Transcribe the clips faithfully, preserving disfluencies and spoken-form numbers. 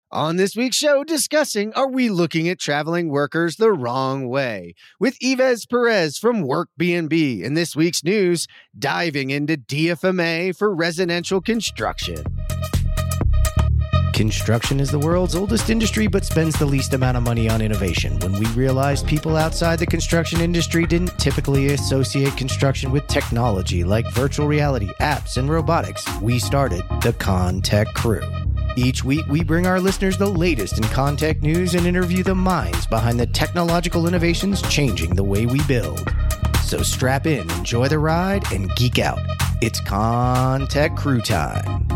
On this week's show, discussing, are we looking at traveling workers the wrong way? With Yves Perez from Work B and B. In this week's news, diving into D F M A for residential construction. Construction is the world's oldest industry, but spends the least amount of money on innovation. When we realized people outside the construction industry didn't typically associate construction with technology like virtual reality, apps, and robotics, we started the Contech Crew. Each week, we bring our listeners the latest in Contech news and interview the minds behind the technological innovations changing the way we build. So strap in, enjoy the ride, and geek out. It's Contech Crew time.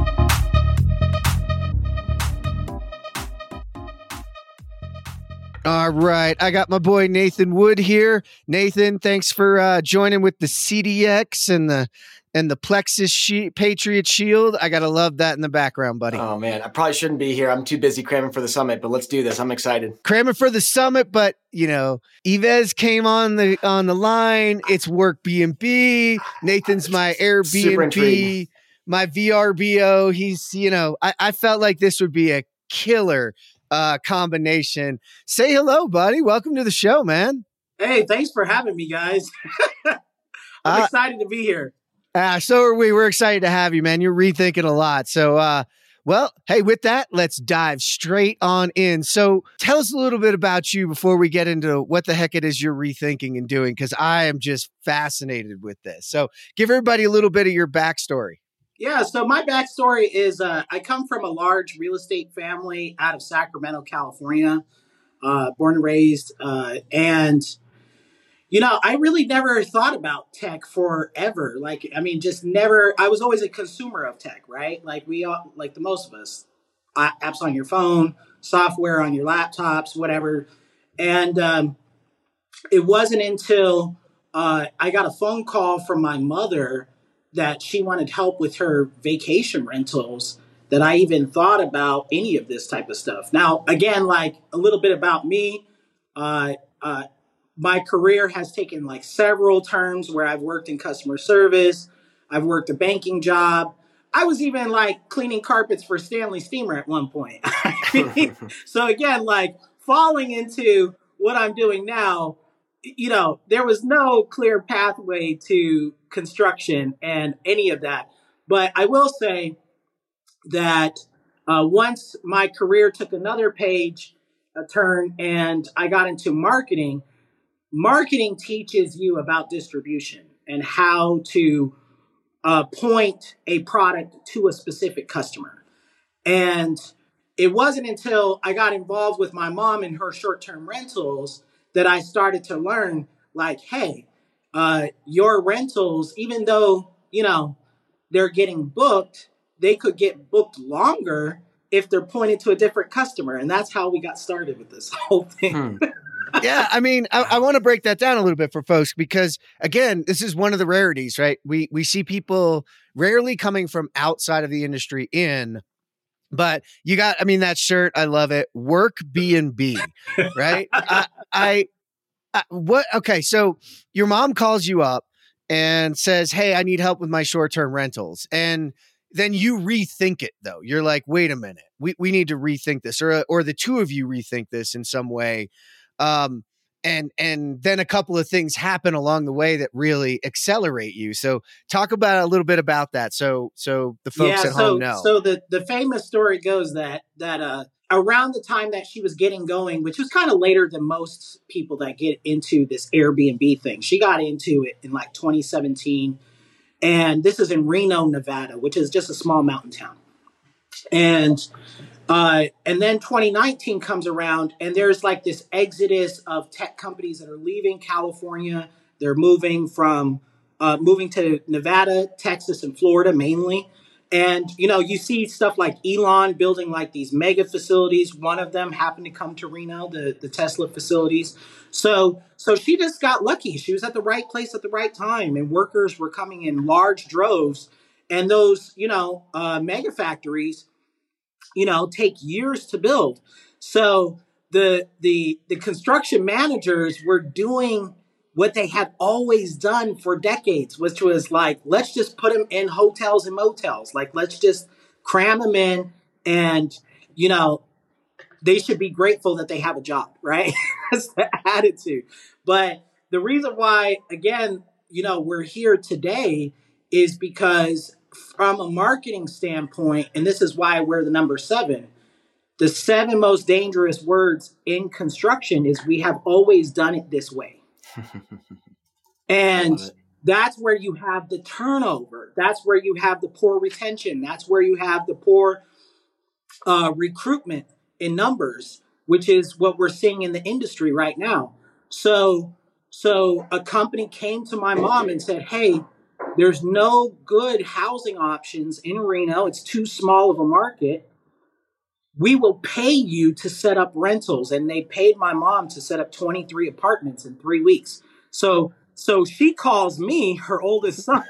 All right, I got my boy Nathan Wood here. Nathan, thanks for uh, joining with the C D X and the and the Plexus she- Patriot Shield. I gotta love that in the background, buddy. Oh man, I probably shouldn't be here. I'm too busy cramming for the summit, but let's do this. I'm excited. Cramming for the summit, but you know, Yves came on the on the line. It's Work B and B. Nathan's my Airbnb, my V R B O. He's, you know, I, I felt like this would be a killer uh, combination. Say hello, buddy. Welcome to the show, man. Hey, thanks for having me, guys. I'm uh, excited to be here. Uh, so are we. We're excited to have you, man. You're rethinking a lot. So, uh, well, hey, with that, let's dive straight on in. So tell us a little bit about you before we get into what the heck it is you're rethinking and doing, because I am just fascinated with this. So give everybody a little bit of your backstory. Yeah, so my backstory is uh, I come from a large real estate family out of Sacramento, California, uh, born and raised. Uh, and You know, I really never thought about tech forever. Like, I mean, just never. I was always a consumer of tech, right? Like we all, like the most of us, apps on your phone, software on your laptops, whatever. And um, it wasn't until uh, I got a phone call from my mother that she wanted help with her vacation rentals that I even thought about any of this type of stuff. Now, again, like a little bit about me. Uh, uh, My career has taken like several turns where I've worked in customer service. I've worked a banking job. I was even like cleaning carpets for Stanley Steamer at one point. So again, like falling into what I'm doing now, you know, there was no clear pathway to construction and any of that. But I will say that uh, once my career took another page, a turn, and I got into marketing, Marketing teaches you about distribution and how to uh, point a product to a specific customer. And it wasn't until I got involved with my mom in her short-term rentals that I started to learn, like, hey, uh, your rentals, even though, you know, they're getting booked, they could get booked longer if they're pointed to a different customer. And that's how we got started with this whole thing. Hmm. Yeah, I mean, I, I want to break that down a little bit for folks because, again, this is one of the rarities, right? We we see people rarely coming from outside of the industry in, but you got, I mean, that shirt, I love it. Work B and B, right? I, I, I, what? Okay, so your mom calls you up and says, "Hey, I need help with my short-term rentals," and then you rethink it, though. You're like, "Wait a minute, we we need to rethink this," or or the two of you rethink this in some way. Um, and, and then a couple of things happen along the way that really accelerate you. So talk about a little bit about that. So, so the folks yeah, at so, home know. So the, the famous story goes that, that, uh, around the time that she was getting going, which was kind of later than most people that get into this Airbnb thing, she got into it in like twenty seventeen. And this is in Reno, Nevada, which is just a small mountain town. And Uh, and then twenty nineteen comes around and there's like this exodus of tech companies that are leaving California. They're moving from, uh, moving to Nevada, Texas, and Florida mainly. And, you know, you see stuff like Elon building like these mega facilities. One of them happened to come to Reno, the, the Tesla facilities. So, so she just got lucky. She was at the right place at the right time and workers were coming in large droves. And those, you know, uh, mega factories, you know, take years to build. So the the the construction managers were doing what they had always done for decades, which was like, let's just put them in hotels and motels. Like, let's just cram them in and, you know, they should be grateful that they have a job, right? That's the attitude. But the reason why, again, you know, we're here today is because from a marketing standpoint, and this is why we're the number seven, the seven most dangerous words in construction is we have always done it this way. And that's where you have the turnover. That's where you have the poor retention. That's where you have the poor uh, recruitment in numbers, which is what we're seeing in the industry right now. So, so a company came to my mom and said, hey, there's no good housing options in Reno. It's too small of a market. We will pay you to set up rentals. And they paid my mom to set up twenty-three apartments in three weeks. So, so she calls me, her oldest son,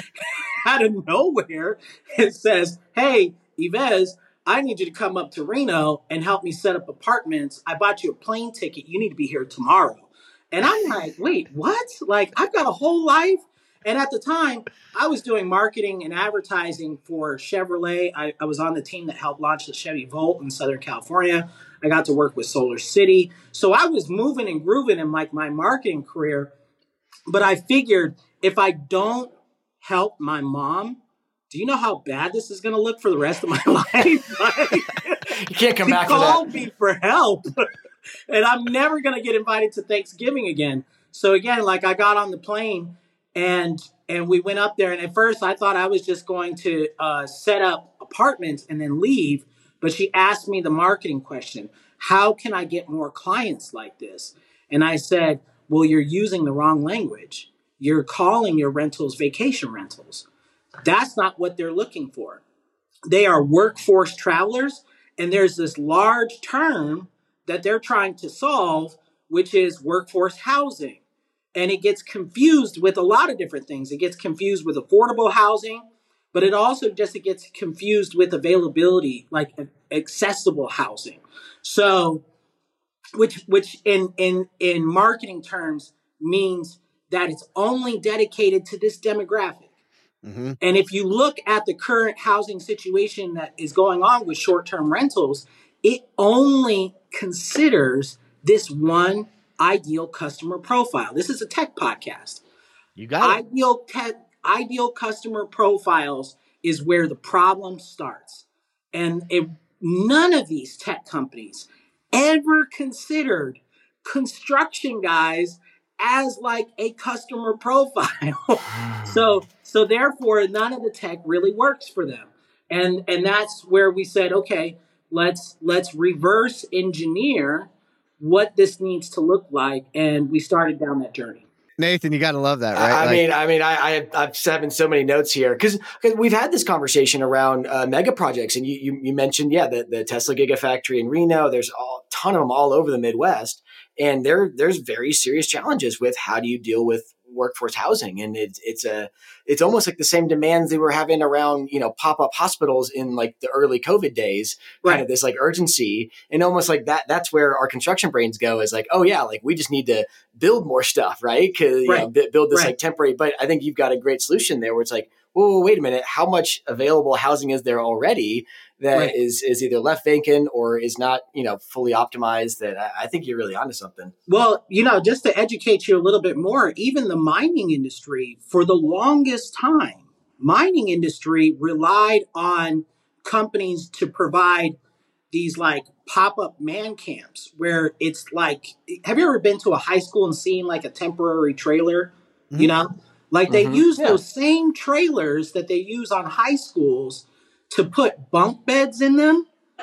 out of nowhere and says, hey, Yves, I need you to come up to Reno and help me set up apartments. I bought you a plane ticket. You need to be here tomorrow. And I'm like, wait, what? Like, I've got a whole life. And at the time, I was doing marketing and advertising for Chevrolet. I, I was on the team that helped launch the Chevy Volt in Southern California. I got to work with Solar City. So I was moving and grooving in like my marketing career. But I figured if I don't help my mom, do you know how bad this is going to look for the rest of my life? Like, you can't come back for that. She called me for help. And I'm never going to get invited to Thanksgiving again. So again, like I got on the plane and and we went up there. And at first I thought I was just going to uh, set up apartments and then leave. But she asked me the marketing question, how can I get more clients like this? And I said, well, you're using the wrong language. You're calling your rentals vacation rentals. That's not what they're looking for. They are workforce travelers. And there's this large term that they're trying to solve, which is workforce housing. And it gets confused with a lot of different things. It gets confused with affordable housing, but it also just it gets confused with availability, like accessible housing. So, which which in in in marketing terms means that it's only dedicated to this demographic. Mm-hmm. And if you look at the current housing situation that is going on with short-term rentals, it only considers this one ideal customer profile. This is a tech podcast. You got it. Ideal te- ideal customer profiles is where the problem starts. And it, none of these tech companies ever considered construction guys as like a customer profile. so so therefore none of the tech really works for them. And and that's where we said, okay, let's let's reverse engineer what this needs to look like. And we started down that journey. Nathan, you got to love that, right? I like, mean, I mean, I, I have, I've having so many notes here because we've had this conversation around uh, mega projects, and you, you you mentioned, yeah, the, the Tesla Gigafactory in Reno. There's a ton of them all over the Midwest, and there there's very serious challenges with how do you deal with workforce housing, and it's it's a it's almost like the same demands they were having around, you know, pop-up hospitals in like the early COVID days, kind right. of this like urgency, and almost like that that's where our construction brains go is like, oh yeah, like we just need to build more stuff, right? Because right. you know, b- build this right. like temporary. But I think you've got a great solution there where it's like, whoa, wait a minute, how much available housing is there already that right. is is either left vacant or is not, you know, fully optimized? That I, I think you're really onto something. Well, you know, just to educate you a little bit more, even the mining industry for the longest time, mining industry relied on companies to provide these like pop-up man camps where it's like, have you ever been to a high school and seen like a temporary trailer? Mm-hmm. You know, like they mm-hmm. use yeah. those same trailers that they use on high schools to put bunk beds in them.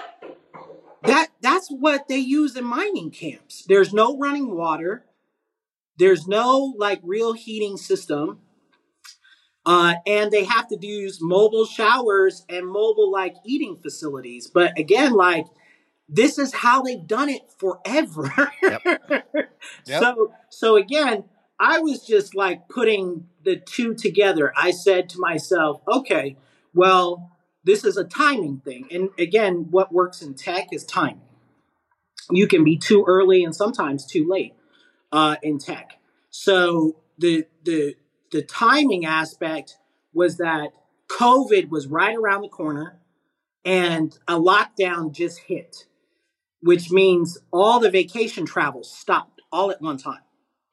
That that's what they use in mining camps. There's no running water. There's no like real heating system. Uh, and they have to use mobile showers and mobile like eating facilities. But again, like this is how they've done it forever. Yep. Yep. So, so again, I was just like putting the two together. I said to myself, okay, well, this is a timing thing. And again, what works in tech is timing. You can be too early and sometimes too late uh, in tech. So the the the timing aspect was that COVID was right around the corner and a lockdown just hit. which means all the vacation travel stopped all at one time.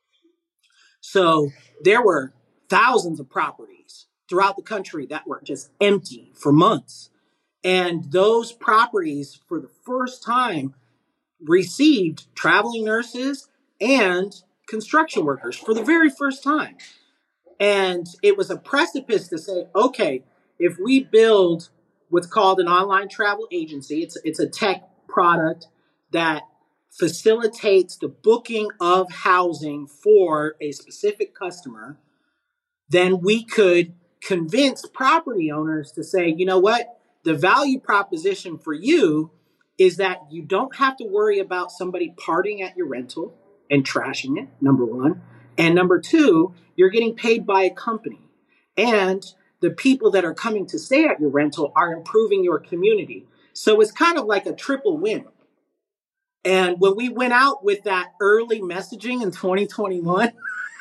So there were thousands of properties throughout the country that were just empty for months. And those properties, for the first time, received traveling nurses and construction workers for the very first time. And it was a precipice to say, okay, if we build what's called an online travel agency, it's, it's a tech product that facilitates the booking of housing for a specific customer, then we could convince property owners to say, you know what, the value proposition for you is that you don't have to worry about somebody partying at your rental and trashing it, number one. And number two, you're getting paid by a company. And the people that are coming to stay at your rental are improving your community. So it's kind of like a triple win. And when we went out with that early messaging in twenty twenty-one,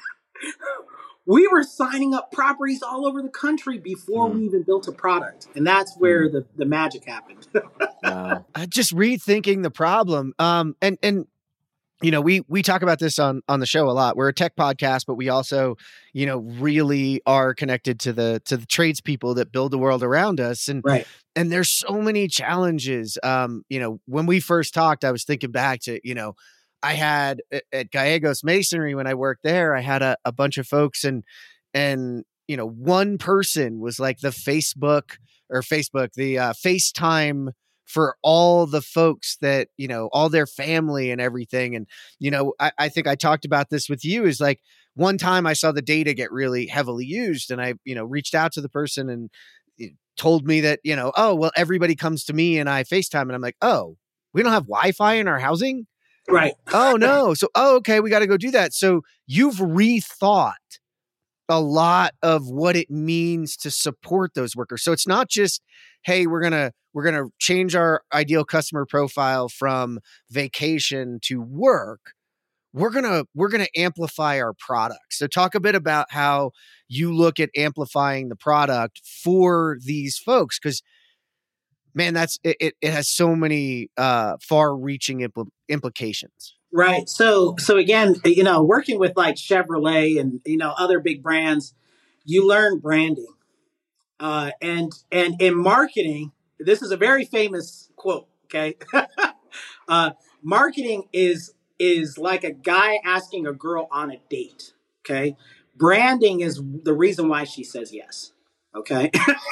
we were signing up properties all over the country before mm. we even built a product. And that's where mm. the, the magic happened. Wow. Uh, just rethinking the problem. Um, and, and, you know, we, we talk about this on, on the show a lot. We're a tech podcast, but we also, you know, really are connected to the, to the tradespeople that build the world around us. And, right. and there's so many challenges. Um, you know, when we first talked, I was thinking back to, you know, I had at, at Gallegos Masonry, when I worked there, I had a, a bunch of folks and, and, you know, one person was like the Facebook or Facebook, the uh, FaceTime for all the folks that, you know, all their family and everything. And, you know, I, I think I talked about this with you is like one time I saw the data get really heavily used and I, you know, reached out to the person and told me that, you know, oh, well, everybody comes to me and I FaceTime and I'm like, oh, we don't have Wi-Fi in our housing. Right. Oh, no. So, oh, okay, we got to go do that. So you've rethought a lot of what it means to support those workers. So it's not just, hey, we're going to, we're going to change our ideal customer profile from vacation to work. We're going to, we're going to amplify our product. So talk a bit about how you look at amplifying the product for these folks. Cause man, that's, it, it, it has so many uh, far reaching impl- implications. Right. So, so again, you know, working with like Chevrolet and, you know, other big brands, you learn branding. Uh, and, and in marketing, this is a very famous quote. Okay. uh, marketing is, is like a guy asking a girl on a date. Okay. Branding is the reason why she says yes. Okay.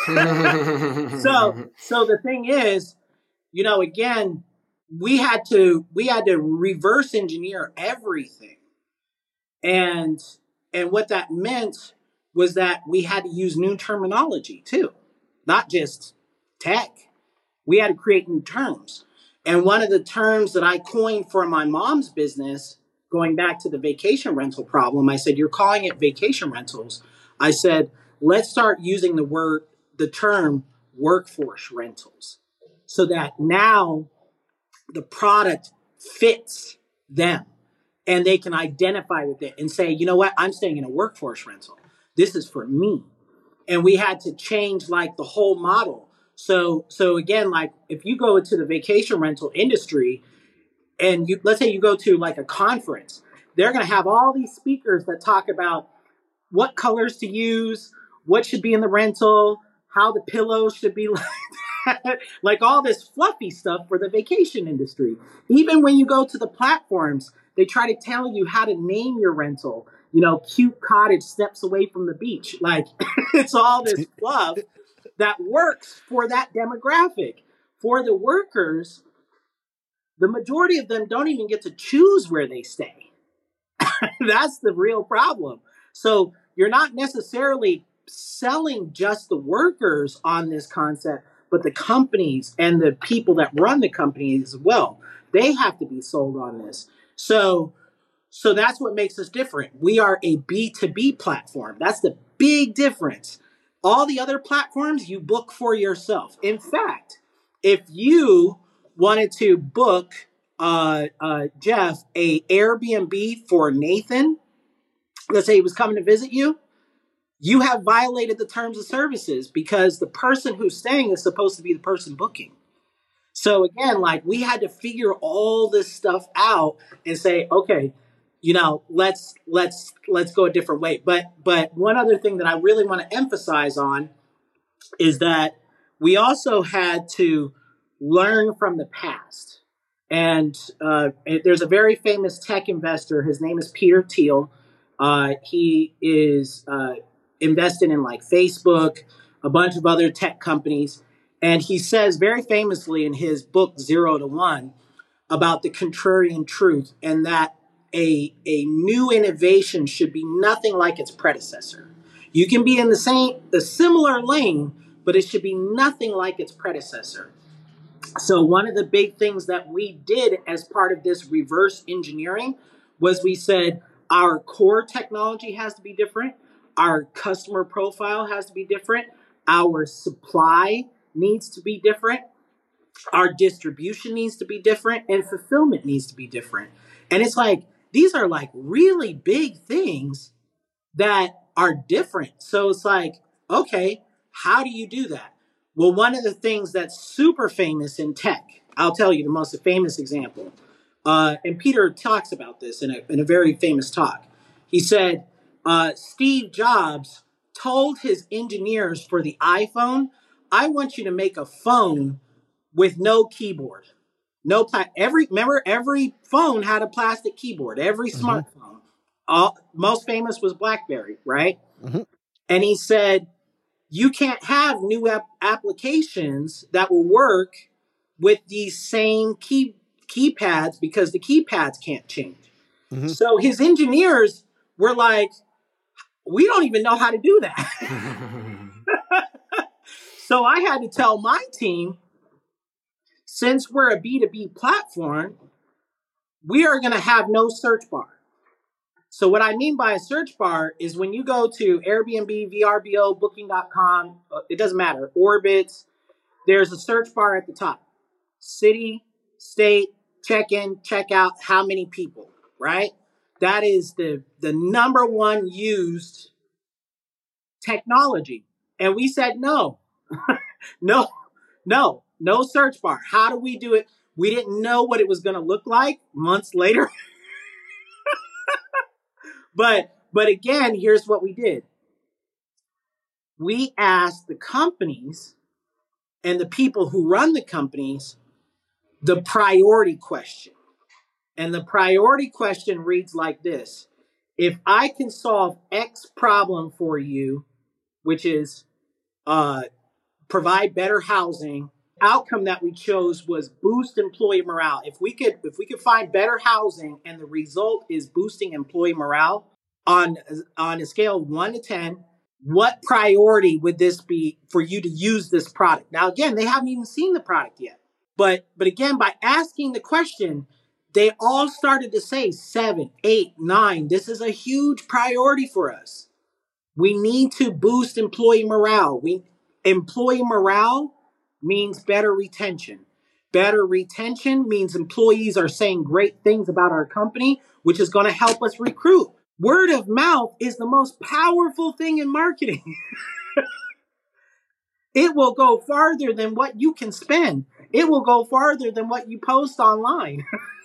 so, so the thing is, you know, again, we had to, we had to reverse engineer everything. And, and what that meant was that we had to use new terminology too, not just tech. We had to create new terms. And one of the terms that I coined for my mom's business, going back to the vacation rental problem, I said, you're calling it vacation rentals. I said, let's start using the word, the term workforce rentals so that now the product fits them and they can identify with it and say, you know what, I'm staying in a workforce rental. This is for me. And we had to change like the whole model. So, so again, like if you go into the vacation rental industry and you, let's say you go to like a conference, they're going to have all these speakers that talk about what colors to use, what should be in the rental, how the pillows should be like that, like all this fluffy stuff for the vacation industry. Even when you go to the platforms, they try to tell you how to name your rental. You know, cute cottage steps away from the beach. Like it's all this fluff that works for that demographic. For the workers, the majority of them don't even get to choose where they stay. That's the real problem. So you're not necessarily selling just the workers on this concept, but the companies and the people that run the companies as well. They have to be sold on this. So, so that's what makes us different. We are a B two B platform. That's the big difference. All the other platforms, you book for yourself. In fact, if you wanted to book, uh, uh, Jeff, a Airbnb for Nathan, let's say he was coming to visit you, you have violated the terms of services because the person who's staying is supposed to be the person booking. So again, like we had to figure all this stuff out and say, okay, you know, let's let's let's go a different way. But but one other thing that I really want to emphasize on is that we also had to learn from the past. And uh, there's a very famous tech investor. His name is Peter Thiel. Uh, he is uh, invested in like Facebook, a bunch of other tech companies. And he says very famously in his book, Zero to One, about the contrarian truth, and that a, a new innovation should be nothing like its predecessor. You can be in the same, the similar lane, but it should be nothing like its predecessor. So one of the big things that we did as part of this reverse engineering was we said our core technology has to be different. Our customer profile has to be different. Our supply needs to be different. Our distribution needs to be different, and fulfillment needs to be different. And it's like, these are like really big things that are different. So it's like, okay, how do you do that? Well, one of the things that's super famous in tech, I'll tell you the most famous example. Uh, and Peter talks about this in a, in a very famous talk. He said, uh, Steve Jobs told his engineers for the iPhone, I want you to make a phone with no keyboard. No, pla- every remember every phone had a plastic keyboard. Every mm-hmm. smartphone. All, most famous was BlackBerry, right? Mm-hmm. And he said, you can't have new ap- applications that will work with these same key keypads because the keypads can't change. Mm-hmm. So his engineers were like, we don't even know how to do that. So I had to tell my team, since we're a B two B platform, we are going to have no search bar. So what I mean by a search bar is when you go to Airbnb, V R B O, Booking dot com, it doesn't matter, Orbitz, there's a search bar at the top. City, state, check-in, check-out, how many people, right? That is the, the number one used technology. And we said, no, no, no, no search bar. How do we do it? We didn't know what it was going to look like months later. But but again, here's what we did. We asked the companies and the people who run the companies the priority question. And the priority question reads like this. If I can solve X problem for you, which is uh, provide better housing, outcome that we chose was boost employee morale. If we could if we could find better housing and the result is boosting employee morale, on on a scale of one to ten, what priority would this be for you to use this product? Now, again, they haven't even seen the product yet. But but again, by asking the question, they all started to say seven, eight, nine. This is a huge priority for us. We need to boost employee morale. We employee morale means better retention. Better retention means employees are saying great things about our company, which is going to help us recruit. Word of mouth is the most powerful thing in marketing. It will go farther than what you can spend. It will go farther than what you post online.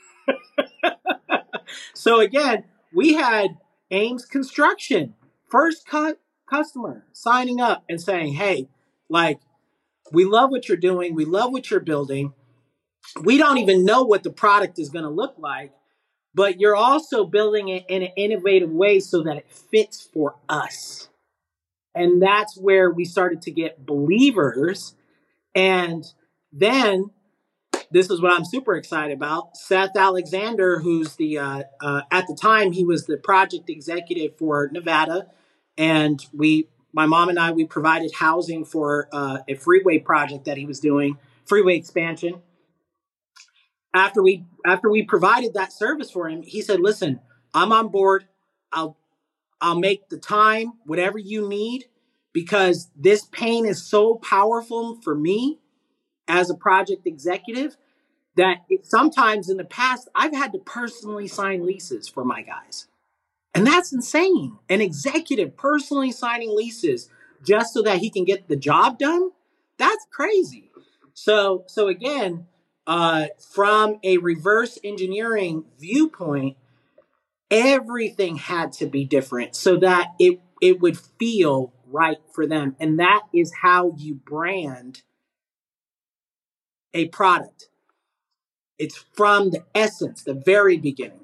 So again, we had Ames Construction, first cu- customer signing up and saying, hey, like, we love what you're doing. We love what you're building. We don't even know what the product is going to look like. But you're also building it in an innovative way so that it fits for us. And that's where we started to get believers. And then, this is what I'm super excited about. Seth Alexander, who's the, uh, uh, at the time, he was the project executive for Nevada. And we, my mom and I, we provided housing for uh, a freeway project that he was doing, freeway expansion. After we after we provided that service for him, he said, listen, I'm on board. I'll I'll make the time, whatever you need, because this pain is so powerful for me as a project executive that it, sometimes in the past, I've had to personally sign leases for my guys. And that's insane. An executive personally signing leases just so that he can get the job done. That's crazy. So so again, uh, from a reverse engineering viewpoint, everything had to be different so that it it would feel right for them. And that is how you brand a product. It's from the essence, the very beginning.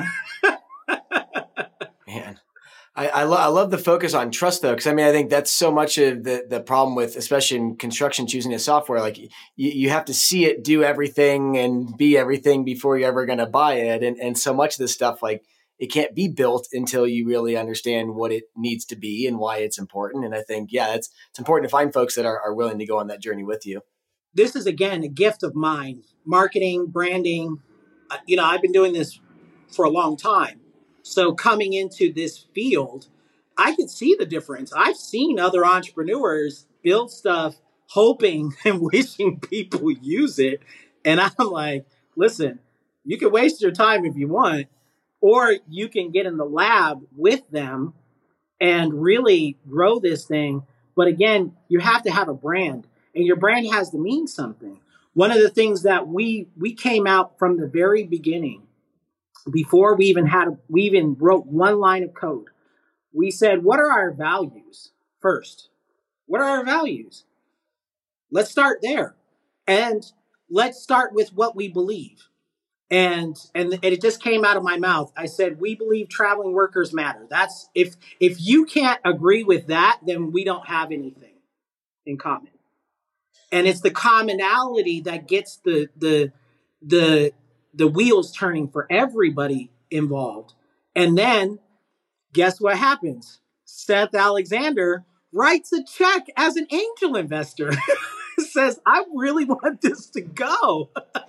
Man, I I, lo- I love the focus on trust though, because I mean I think that's so much of the the problem with, especially in construction, choosing a software. Like you, you have to see it do everything and be everything before you're ever going to buy it, and and so much of this stuff, like, it can't be built until you really understand what it needs to be and why it's important. And I think, yeah, it's it's important to find folks that are, are willing to go on that journey with you. This is, again, a gift of mine. Marketing, branding. Uh, you know, I've been doing this for a long time. So coming into this field, I could see the difference. I've seen other entrepreneurs build stuff hoping and wishing people use it. And I'm like, listen, you can waste your time if you want, or you can get in the lab with them and really grow this thing. But again, you have to have a brand, and your brand has to mean something. One of the things that we we came out from the very beginning, before we even had, we even wrote one line of code. We said, what are our values first? What are our values? Let's start there. And let's start with what we believe. And, and and it just came out of my mouth. I said, we believe traveling workers matter. That's if if you can't agree with that, then we don't have anything in common. And it's the commonality that gets the the the the wheels turning for everybody involved. And then guess what happens? Seth Alexander writes a check as an angel investor. Says, I really want this to go.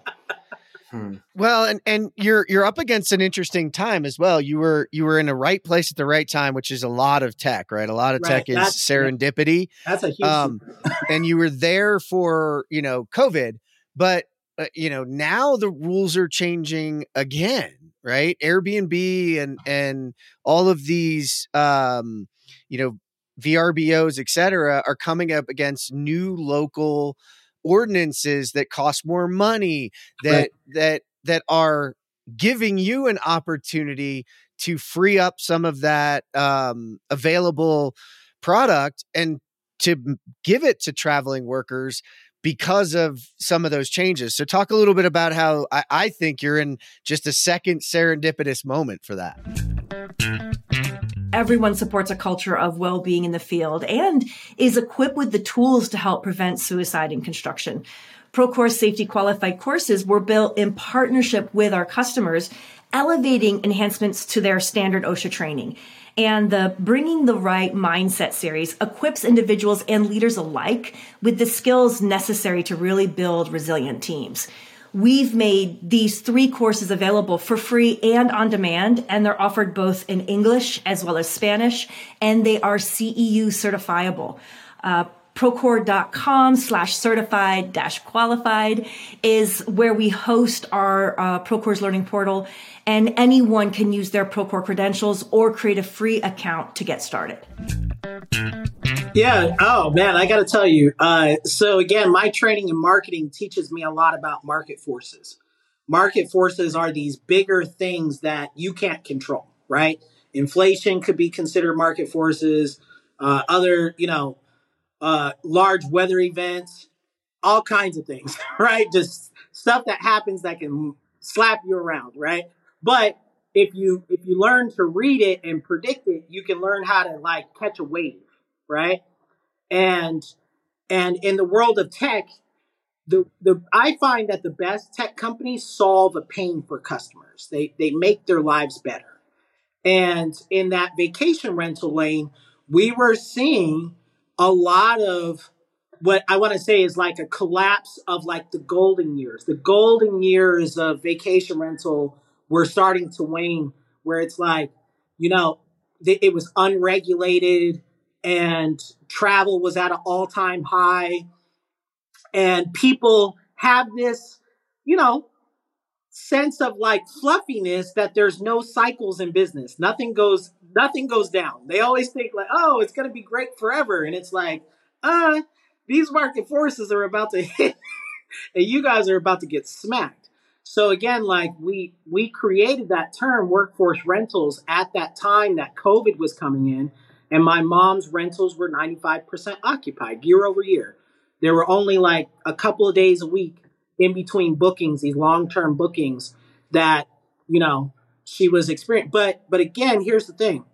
Hmm. Well, and, and you're you're up against an interesting time as well. You were you were in the right place at the right time, which is a lot of tech, right? A lot of Right. tech is That's- serendipity. That's a huge Um, and you were there for, you know, COVID, but uh, you know, now the rules are changing again, right? Airbnb and and all of these um, you know, V R B Os, et cetera, are coming up against new local ordinances that cost more money, that Right. that that are giving you an opportunity to free up some of that um, available product and to m- give it to traveling workers because of some of those changes. So talk a little bit about how I, I think you're in just a second serendipitous moment for that. Everyone supports a culture of well-being in the field and is equipped with the tools to help prevent suicide in construction. Procore Safety Qualified courses were built in partnership with our customers, elevating enhancements to their standard OSHA training. And the Bringing the Right Mindset series equips individuals and leaders alike with the skills necessary to really build resilient teams. We've made these three courses available for free and on demand, and they're offered both in English as well as Spanish, and they are C E U certifiable. Uh, Procore.com slash certified dash qualified is where we host our uh, Procore's learning portal, and anyone can use their Procore credentials or create a free account to get started. Yeah. Oh, man, I got to tell you. Uh, so, again, my training in marketing teaches me a lot about market forces. Market forces are these bigger things that you can't control, right? Inflation could be considered market forces, uh, other, you know, uh, large weather events, all kinds of things, right? Just stuff that happens that can slap you around, right? But if you if you learn to read it and predict it, you can learn how to like catch a wave, right? And and in the world of tech, the the I find that the best tech companies solve a pain for customers. They they make their lives better. And in that vacation rental lane, we were seeing a lot of what I want to say is like a collapse of like the golden years. The golden years of vacation rental were starting to wane, where it's like, you know, th- it was unregulated and travel was at an all-time high. And people have this, you know, sense of like fluffiness that there's no cycles in business. Nothing goes, nothing goes down. They always think like, oh, it's going to be great forever. And it's like, uh, these market forces are about to hit, and you guys are about to get smacked. So again, like we we created that term workforce rentals at that time that COVID was coming in, and my mom's rentals were ninety-five percent occupied year over year. There were only like a couple of days a week in between bookings, these long-term bookings that, you know, she was experiencing. But but again, here's the thing.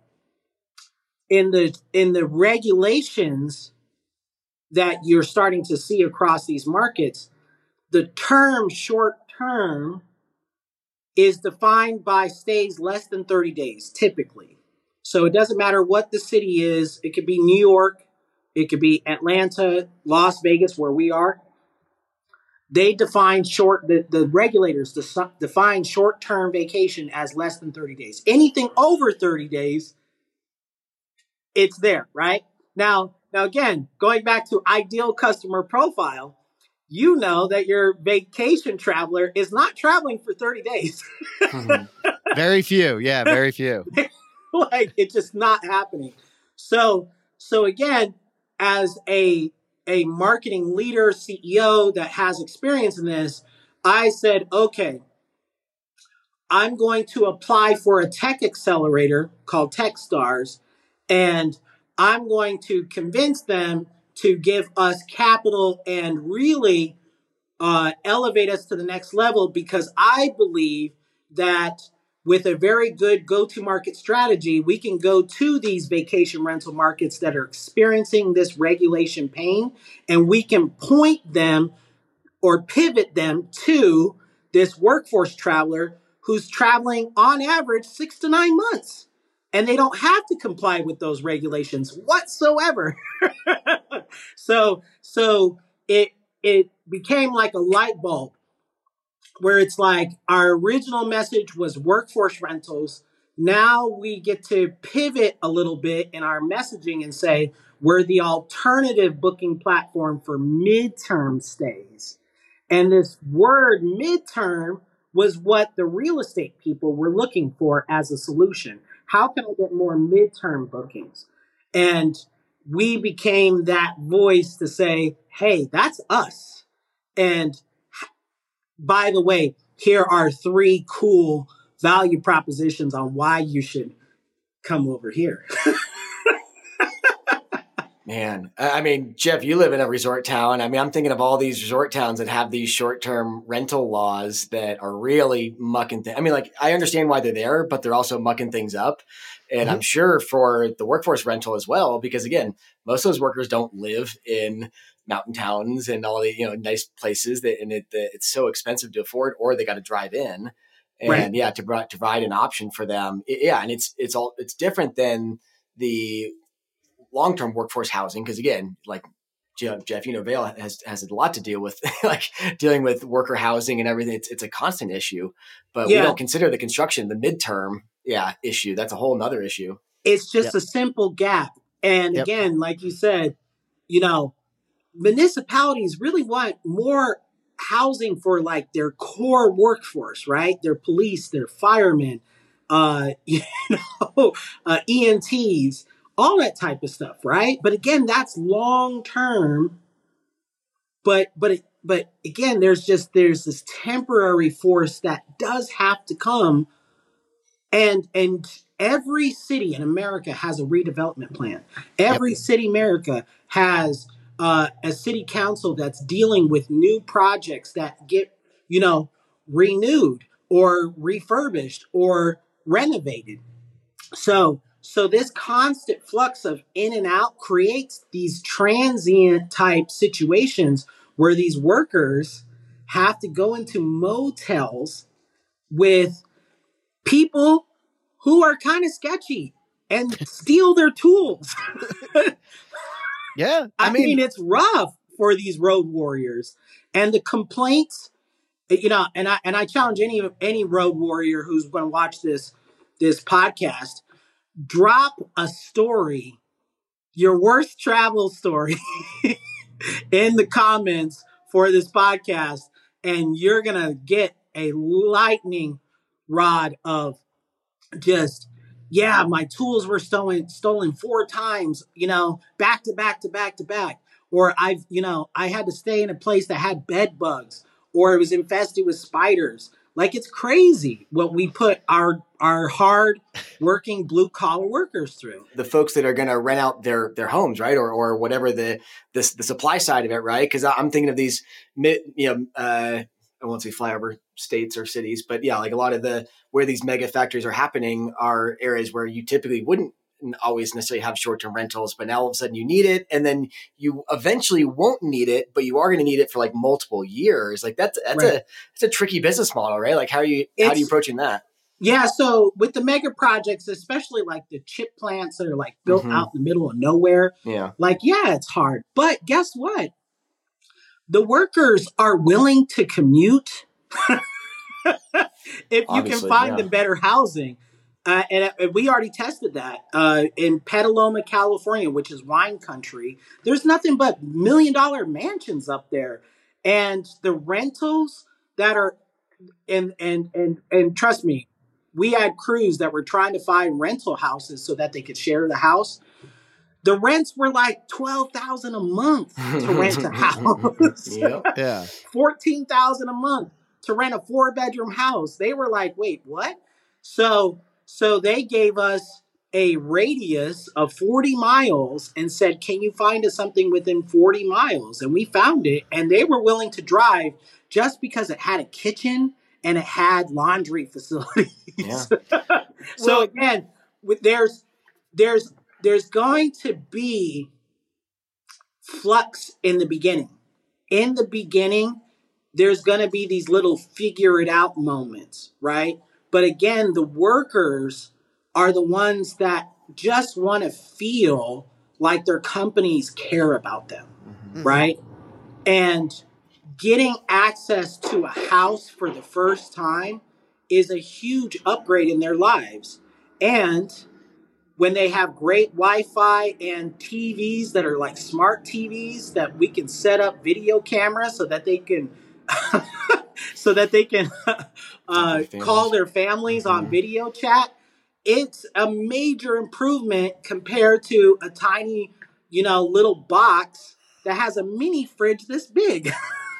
In the in the regulations that you're starting to see across these markets, the term short term is defined by stays less than thirty days, typically. So it doesn't matter what the city is. It could be New York. It could be Atlanta, Las Vegas, where we are. They define short, the, the regulators define short-term vacation as less than thirty days. Anything over thirty days, it's there, right? Now, now again, going back to ideal customer profile, you know that your vacation traveler is not traveling for thirty days. Mm-hmm. Very few. Yeah, very few. Like, it's just not happening. So, so again, as a, a marketing leader, C E O that has experience in this, I said, okay, I'm going to apply for a tech accelerator called Techstars, and I'm going to convince them to give us capital and really uh, elevate us to the next level, because I believe that with a very good go-to-market strategy, we can go to these vacation rental markets that are experiencing this regulation pain, and we can point them or pivot them to this workforce traveler who's traveling on average six to nine months. And they don't have to comply with those regulations whatsoever. so so it it became like a light bulb, where it's like our original message was workforce rentals. Now we get to pivot a little bit in our messaging and say we're the alternative booking platform for midterm stays. And this word midterm was what the real estate people were looking for as a solution. How can I get more midterm bookings? And we became that voice to say, hey, that's us. And by the way, here are three cool value propositions on why you should come over here. Man, I mean, Jeff, you live in a resort town. I mean, I'm thinking of all these resort towns that have these short-term rental laws that are really mucking things. I mean, like, I understand why they're there, but they're also mucking things up. And mm-hmm. I'm sure for the workforce rental as well, because again, most of those workers don't live in mountain towns and all the, you know, nice places that, and it, the, it's so expensive to afford, or they got to drive in. And right. yeah, to, to provide an option for them. It, yeah. And it's, it's all, it's different than the long-term workforce housing. Cause again, like Jeff, you know, Vail has, has a lot to deal with, like dealing with worker housing and everything. It's, it's a constant issue, but yeah. we don't consider the construction, the midterm yeah, issue. That's a whole nother issue. It's just yep. a simple gap. And yep. again, like you said, you know, municipalities really want more housing for like their core workforce, right? Their police, their firemen, uh, you know, uh, E M Ts, all that type of stuff, right? But again, that's long term. But but but again, there's just there's this temporary force that does have to come, and and every city in America has a redevelopment plan. Every yep. city in America has uh, a city council that's dealing with new projects that get, you know, renewed or refurbished or renovated. So. So this constant flux of in and out creates these transient type situations where these workers have to go into motels with people who are kind of sketchy and steal their tools. yeah. I, I mean, mean, it's rough for these road warriors, and the complaints, you know, and I, and I challenge any, any road warrior who's going to watch this, this podcast, drop a story, your worst travel story in the comments for this podcast, and you're going to get a lightning rod of just, yeah, my tools were stolen, stolen four times, you know, back to back to back to back. or I've, you know, I had to stay in a place that had bed bugs, or it was infested with spiders. Like, it's crazy what we put our our hard working blue collar workers through. The folks that are going to rent out their their homes, right, or or whatever the the, the supply side of it, right? Because I'm thinking of these, you know, uh, I won't say flyover states or cities, but yeah, like a lot of the where these mega factories are happening are areas where you typically wouldn't always necessarily have short-term rentals, but now all of a sudden you need it, and then you eventually won't need it, but you are going to need it for like multiple years. Like that's that's right. a it's a tricky business model, right? Like how are you it's, how are you approaching that? Yeah, so with the mega projects, especially like the chip plants that are like built mm-hmm. out in the middle of nowhere, yeah, like yeah, it's hard. But guess what? The workers are willing to commute if Obviously, you can find yeah. them better housing. Uh, and, and we already tested that uh, in Petaluma, California, which is wine country. There's nothing but million dollar mansions up there. And the rentals that are, and, and, and, and trust me, we had crews that were trying to find rental houses so that they could share the house. The rents were like twelve thousand dollars a month to rent a house. Yep. Yeah. fourteen thousand dollars a month to rent a four bedroom house. They were like, wait, what? So, So they gave us a radius of forty miles and said, can you find us something within forty miles? And we found it, and they were willing to drive just because it had a kitchen and it had laundry facilities. Yeah. So well, again, with, there's there's there's going to be flux in the beginning. In the beginning, there's going to be these little figure it out moments, right? But again, the workers are the ones that just want to feel like their companies care about them, mm-hmm. right? And getting access to a house for the first time is a huge upgrade in their lives. And when they have great Wi-Fi and T Vs that are like smart T Vs that we can set up video cameras so that they can so that they can uh, call their families mm-hmm. on video chat, it's a major improvement compared to a tiny, you know, little box that has a mini fridge this big.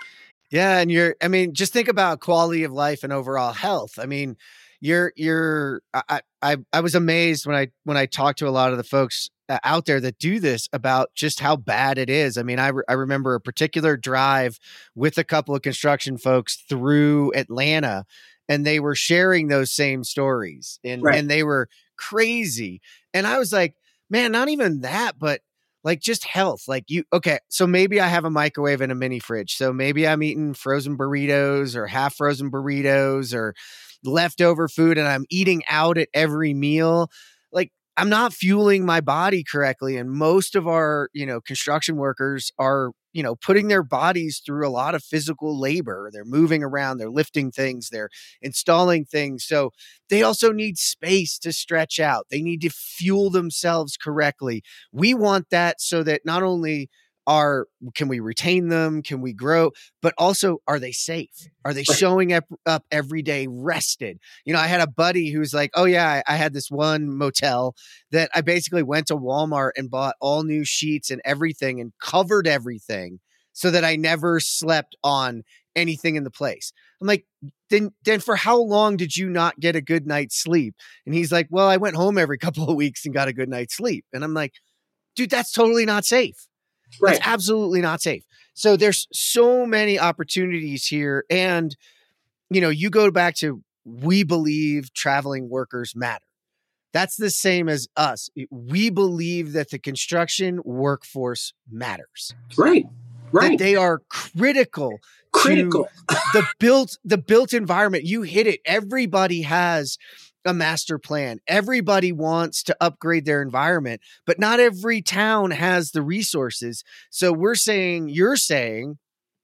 Yeah. And you're, I mean, just think about quality of life and overall health. I mean, you're, you're, I, I, I was amazed when I, when I talked to a lot of the folks out there that do this about just how bad it is. I mean, I, re- I remember a particular drive with a couple of construction folks through Atlanta, and they were sharing those same stories, and, right. and they were crazy. And I was like, man, not even that, but like just health. Like you, okay, so maybe I have a microwave and a mini fridge. So maybe I'm eating frozen burritos or half frozen burritos or leftover food, and I'm eating out at every meal. Like, I'm not fueling my body correctly. And most of our, you know, construction workers are, you know, putting their bodies through a lot of physical labor. They're moving around, they're lifting things, they're installing things. So they also need space to stretch out. They need to fuel themselves correctly. We want that so that not only are, can we retain them? Can we grow? But also, are they safe? Are they showing up, up every day rested? You know, I had a buddy who's like, oh yeah, I, I had this one motel that I basically went to Walmart and bought all new sheets and everything and covered everything so that I never slept on anything in the place. I'm like, then, then for how long did you not get a good night's sleep? And he's like, well, I went home every couple of weeks and got a good night's sleep. And I'm like, dude, that's totally not safe. Right. That's absolutely not safe. So there's so many opportunities here. And, you know, you go back to, we believe traveling workers matter. That's the same as us. We believe that the construction workforce matters. Right. Right. That they are critical, critical. to the built, the built environment. You hit it. Everybody has a master plan. Everybody wants to upgrade their environment, but not every town has the resources. So we're saying, you're saying,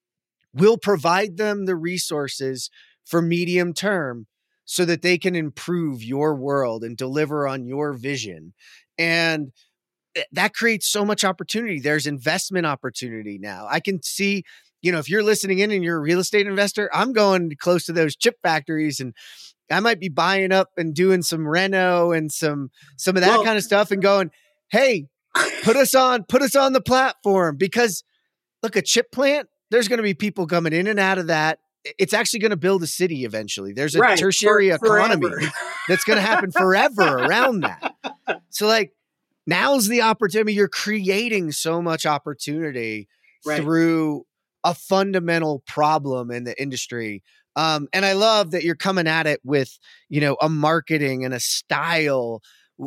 we'll provide them the resources for medium term so that they can improve your world and deliver on your vision. And that creates so much opportunity. There's investment opportunity now. I can see, you know, if you're listening in and you're a real estate investor, I'm going close to those chip factories, and I might be buying up and doing some reno and some, some of that well, kind of stuff and going, hey, put us on, put us on the platform, because look, a chip plant, there's going to be people coming in and out of that. It's actually going to build a city eventually. There's a right. tertiary For, economy that's going to happen forever around that. So like now's the opportunity. You're creating so much opportunity right. through a fundamental problem in the industry. Um, and I love that you're coming at it with, you know, a marketing and a style.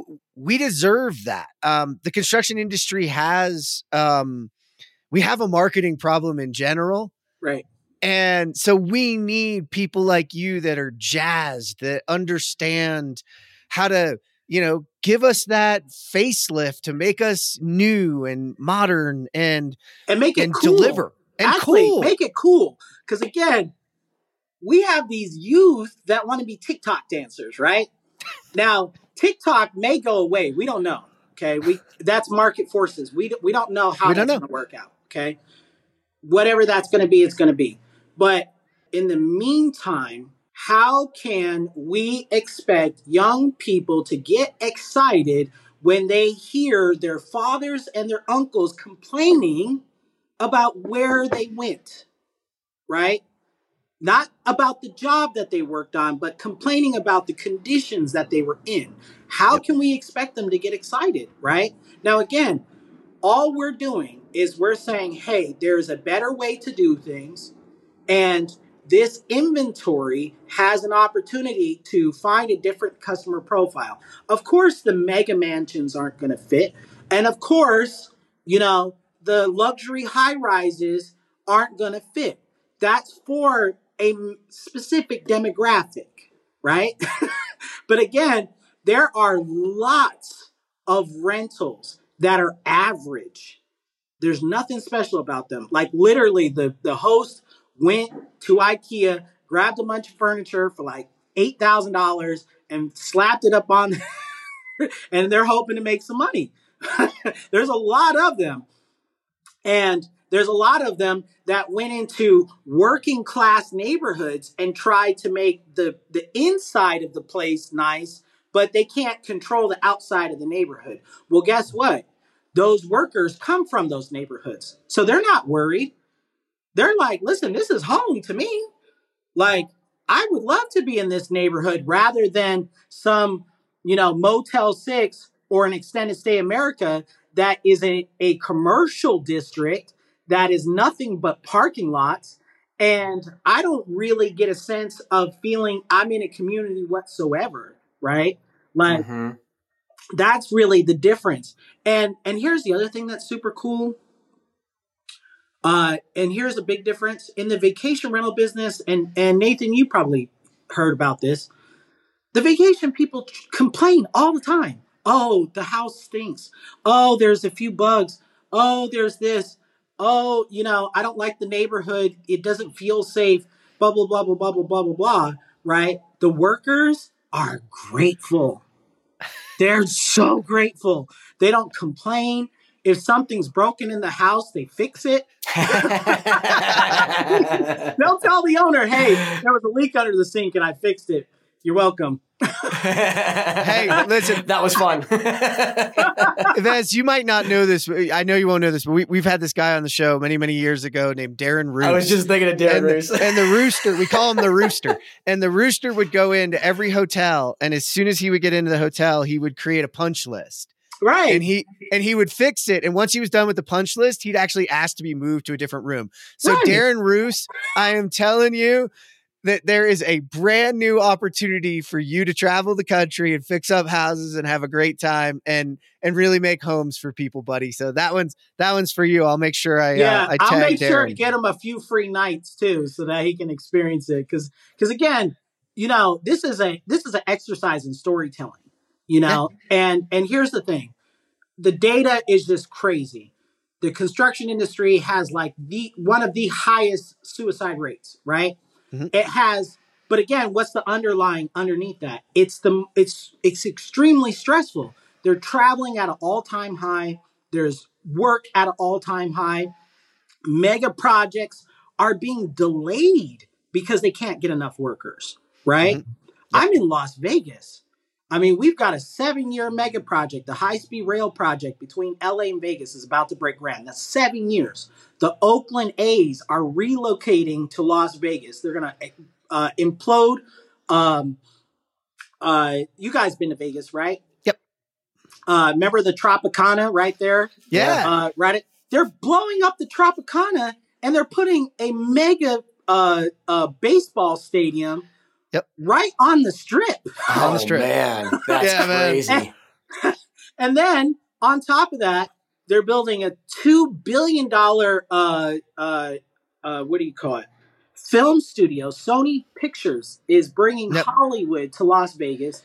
We deserve that. Um, the construction industry has, um, we have a marketing problem in general. Right. And so we need people like you that are jazzed, that understand how to, you know, give us that facelift to make us new and modern and, and make it and cool. deliver and Actually, cool. Make it cool. Because again, we have these youth that want to be TikTok dancers, right? Now, TikTok may go away. We don't know. Okay. We, that's market forces. We, we don't know how that's going to work out. Okay. Whatever that's going to be, it's going to be. But in the meantime, how can we expect young people to get excited when they hear their fathers and their uncles complaining about where they went, right? Not about the job that they worked on, but complaining about the conditions that they were in. How can we expect them to get excited, right? Now, again, all we're doing is we're saying, hey, there's a better way to do things. And this inventory has an opportunity to find a different customer profile. Of course, the mega mansions aren't going to fit. And of course, you know, the luxury high rises aren't going to fit. That's for a specific demographic, right? But again, there are lots of rentals that are average. There's nothing special about them. Like literally the, the host went to IKEA, grabbed a bunch of furniture for like eight thousand dollars and slapped it up on and they're hoping to make some money. There's a lot of them. And there's a lot of them that went into working class neighborhoods and tried to make the, the inside of the place nice, but they can't control the outside of the neighborhood. Well, guess what? Those workers come from those neighborhoods. So they're not worried. They're like, listen, this is home to me. Like, I would love to be in this neighborhood rather than some, you know, Motel six or an extended stay America that is a, a commercial district that is nothing but parking lots. And I don't really get a sense of feeling I'm in a community whatsoever, right? Like, mm-hmm. That's really the difference. And and here's the other thing that's super cool. Uh, and here's a big difference in the vacation rental business. And, and Nathan, you probably heard about this. The vacation people t- complain all the time. Oh, the house stinks. Oh, there's a few bugs. Oh, there's this. Oh, you know, I don't like the neighborhood. It doesn't feel safe. Blah, blah, blah, blah, blah, blah, blah, blah, blah. Right? The workers are grateful. They're so grateful. They don't complain. If something's broken in the house, they fix it. They'll tell the owner, hey, there was a leak under the sink and I fixed it. You're welcome. Hey, listen. That was fun. Vez, you might not know this. I know you won't know this, but we, we've had this guy on the show many, many years ago named Darren Roos. I was just thinking of Darren and Roos. The, and the Rooster, we call him the Rooster. And the Rooster would go into every hotel. And as soon as he would get into the hotel, he would create a punch list. Right. And he and he would fix it. And once he was done with the punch list, he'd actually ask to be moved to a different room. So right. Darren Roos, I am telling you that there is a brand new opportunity for you to travel the country and fix up houses and have a great time and and really make homes for people, buddy. So that one's that one's for you. I'll make sure I yeah. Uh, I I'll tag make Darren. sure to get him a few free nights too, so that he can experience it. Because because again, you know, this is a this is an exercise in storytelling. You know, and and here's the thing. The data is just crazy. The construction industry has like the one of the highest suicide rates, right? Mm-hmm. It has, but again, what's the underlying underneath that? It's the it's it's extremely stressful. They're traveling at an all-time high. There's work at an all-time high. Mega projects are being delayed because they can't get enough workers, right? Mm-hmm. Yep. I'm in Las Vegas. I mean, we've got a seven-year mega project. The high-speed rail project between L A and Vegas is about to break ground. That's seven years. The Oakland A's are relocating to Las Vegas. They're going to uh, implode. Um, uh, you guys been to Vegas, right? Yep. Uh, remember the Tropicana right there? Yeah. Uh, right. They're blowing up the Tropicana and they're putting a mega uh, uh, baseball stadium Yep. right on the strip. Oh, on the strip. man. That's Yeah, man. crazy. And, and then on top of that, they're building a two billion dollars, uh, uh, uh, what do you call it? Film studio. Sony Pictures is bringing Yep. Hollywood to Las Vegas.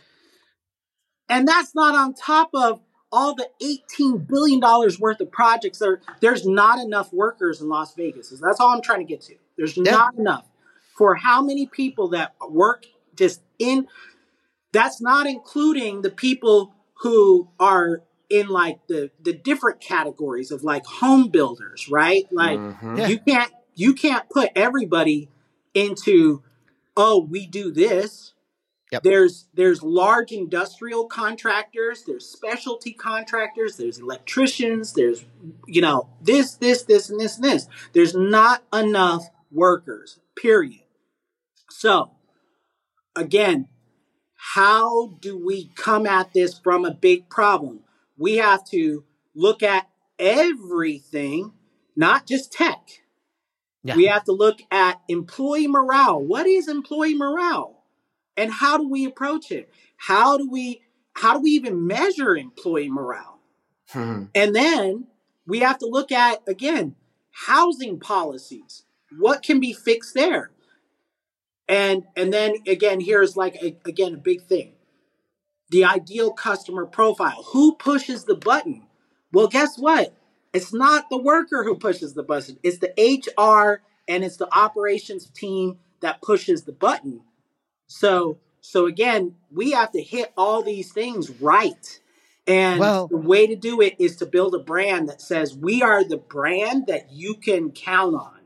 And that's not on top of all the eighteen billion dollars worth of projects. There, there's not enough workers in Las Vegas. That's all I'm trying to get to. There's Yeah. not enough for how many people that work just in. That's not including the people who are in like the, the different categories of like home builders, right? Like Mhm. Yeah. you can't, you can't put everybody into, oh, we do this. Yep. There's there's large industrial contractors, there's specialty contractors, there's electricians, there's, you know, this, this, this, and this, and this. There's not enough workers, period. So, again, how do we come at this from a big problem? We have to look at everything, not just tech. Yeah. We have to look at employee morale. What is employee morale? And how do we approach it? How do we how do we even measure employee morale? Hmm. And then we have to look at, again, housing policies. What can be fixed there? And and then again, here's like a, again a big thing. The ideal customer profile. Who pushes the button? Well, guess what? It's not the worker who pushes the button. It's the H R and it's the operations team that pushes the button. So, so again, we have to hit all these things right. And Well- the way to do it is to build a brand that says we are the brand that you can count on.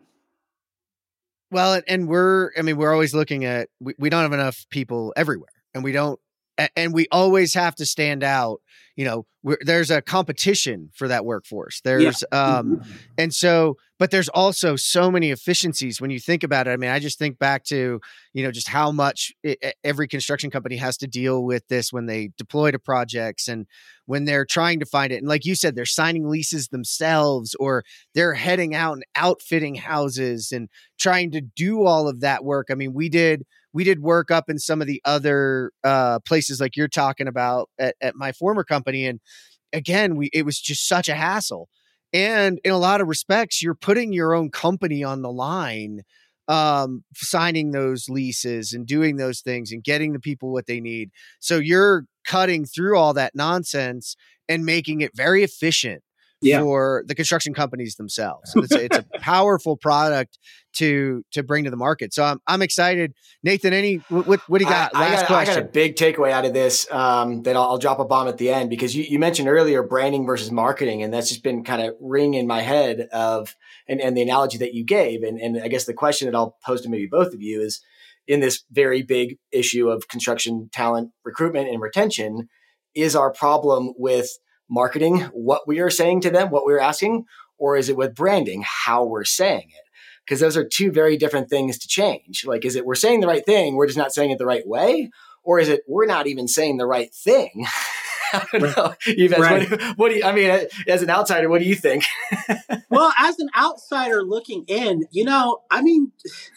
Well, and- and we're, I mean, we're always looking at, we, we don't have enough people everywhere, and we don't, a- and we always have to stand out. You know, we're, there's a competition for that workforce. There's, um, and so, but there's also so many efficiencies when you think about it. I mean, I just think back to, you know, just how much it, every construction company has to deal with this when they deploy to projects and when they're trying to find it. And like you said, they're signing leases themselves, or they're heading out and outfitting houses and trying to do all of that work. I mean, we did, we did work up in some of the other uh, places like you're talking about at, at my former company. And again, we, it was just such a hassle. And in a lot of respects, you're putting your own company on the line, um, signing those leases and doing those things and getting the people what they need. So you're cutting through all that nonsense and making it very efficient Yeah. for the construction companies themselves. It's a, it's a powerful product to to bring to the market. So I'm I'm excited. Nathan, any what what, what do you got? I, I Last got, question. I got a big takeaway out of this um, that I'll, I'll drop a bomb at the end, because you, you mentioned earlier branding versus marketing, and that's just been kind of ringing in my head of and, and the analogy that you gave. And, and I guess the question that I'll pose to maybe both of you is, in this very big issue of construction talent recruitment and retention, is our problem with marketing what we are saying to them, what we're asking, or is it with branding, how we're saying it? Because those are two very different things to change. Like, is it we're saying the right thing, we're just not saying it the right way? Or is it we're not even saying the right thing? I don't Right. know. Yves, Right. what, what do you, I mean, as an outsider, what do you think? Well, as an outsider looking in, you know, I mean,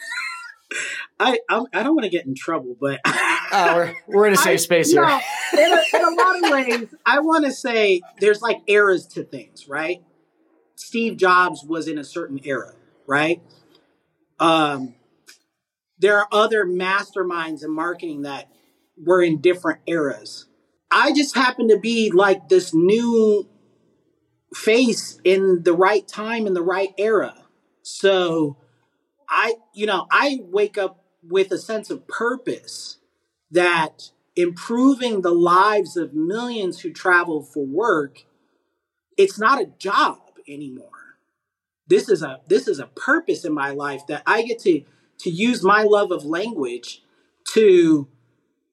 I I'm, I don't want to get in trouble, but Uh, we're, we're in a safe I- space you here. know, in, a, in a lot of ways, I want to say there's like eras to things, right? Steve Jobs was in a certain era, right? Um, there are other masterminds in marketing that were in different eras. I just happen to be like this new face in the right time in the right era. So I, you know, I wake up with a sense of purpose that improving the lives of millions who travel for work, it's not a job anymore. This is a this is a purpose in my life that I get to to use my love of language to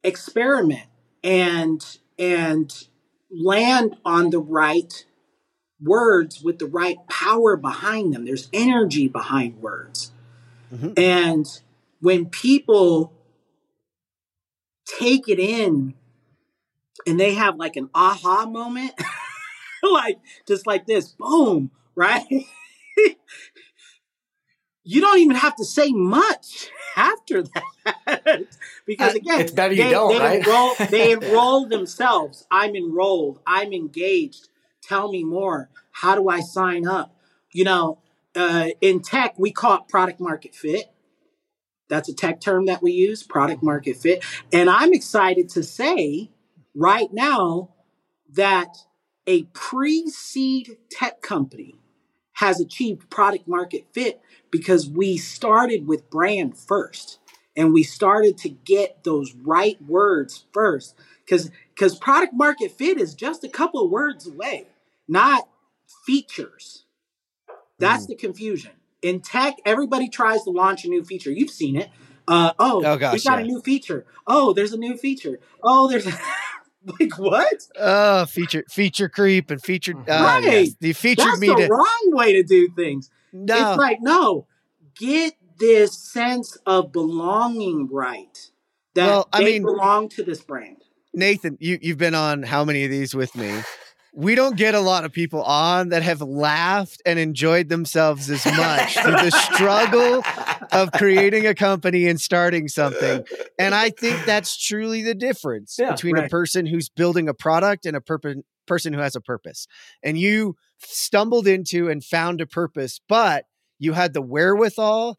experiment and and land on the right words with the right power behind them. There's energy behind words. Mm-hmm. And when people take it in and they have like an aha moment, like just like this, boom, right? You don't even have to say much after that. Because again, it's better you they, don't, they right? enroll, they enroll themselves. I'm enrolled. I'm engaged. Tell me more. How do I sign up? You know, uh, in tech, we call it product market fit. That's a tech term that we use, product market fit. And I'm excited to say right now that a pre-seed tech company has achieved product market fit because we started with brand first and we started to get those right words first. Because because product market fit is just a couple of words away, not features. That's mm. the confusion. In tech, everybody tries to launch a new feature. You've seen it. Uh, oh, oh gosh, we got yeah. a new feature. Oh, there's a new feature. Oh, there's a like what? Oh, feature feature creep and featured. Uh, right. Yes. The featured That's me the to- wrong way to do things. No. It's like, no, get this sense of belonging right. That well, I they mean, belong to this brand. Nathan, you, you've been on how many of these with me? We don't get a lot of people on that have laughed and enjoyed themselves as much through the struggle of creating a company and starting something. And I think that's truly the difference yeah, between right. a person who's building a product and a purpose, person who has a purpose. And you stumbled into and found a purpose, but you had the wherewithal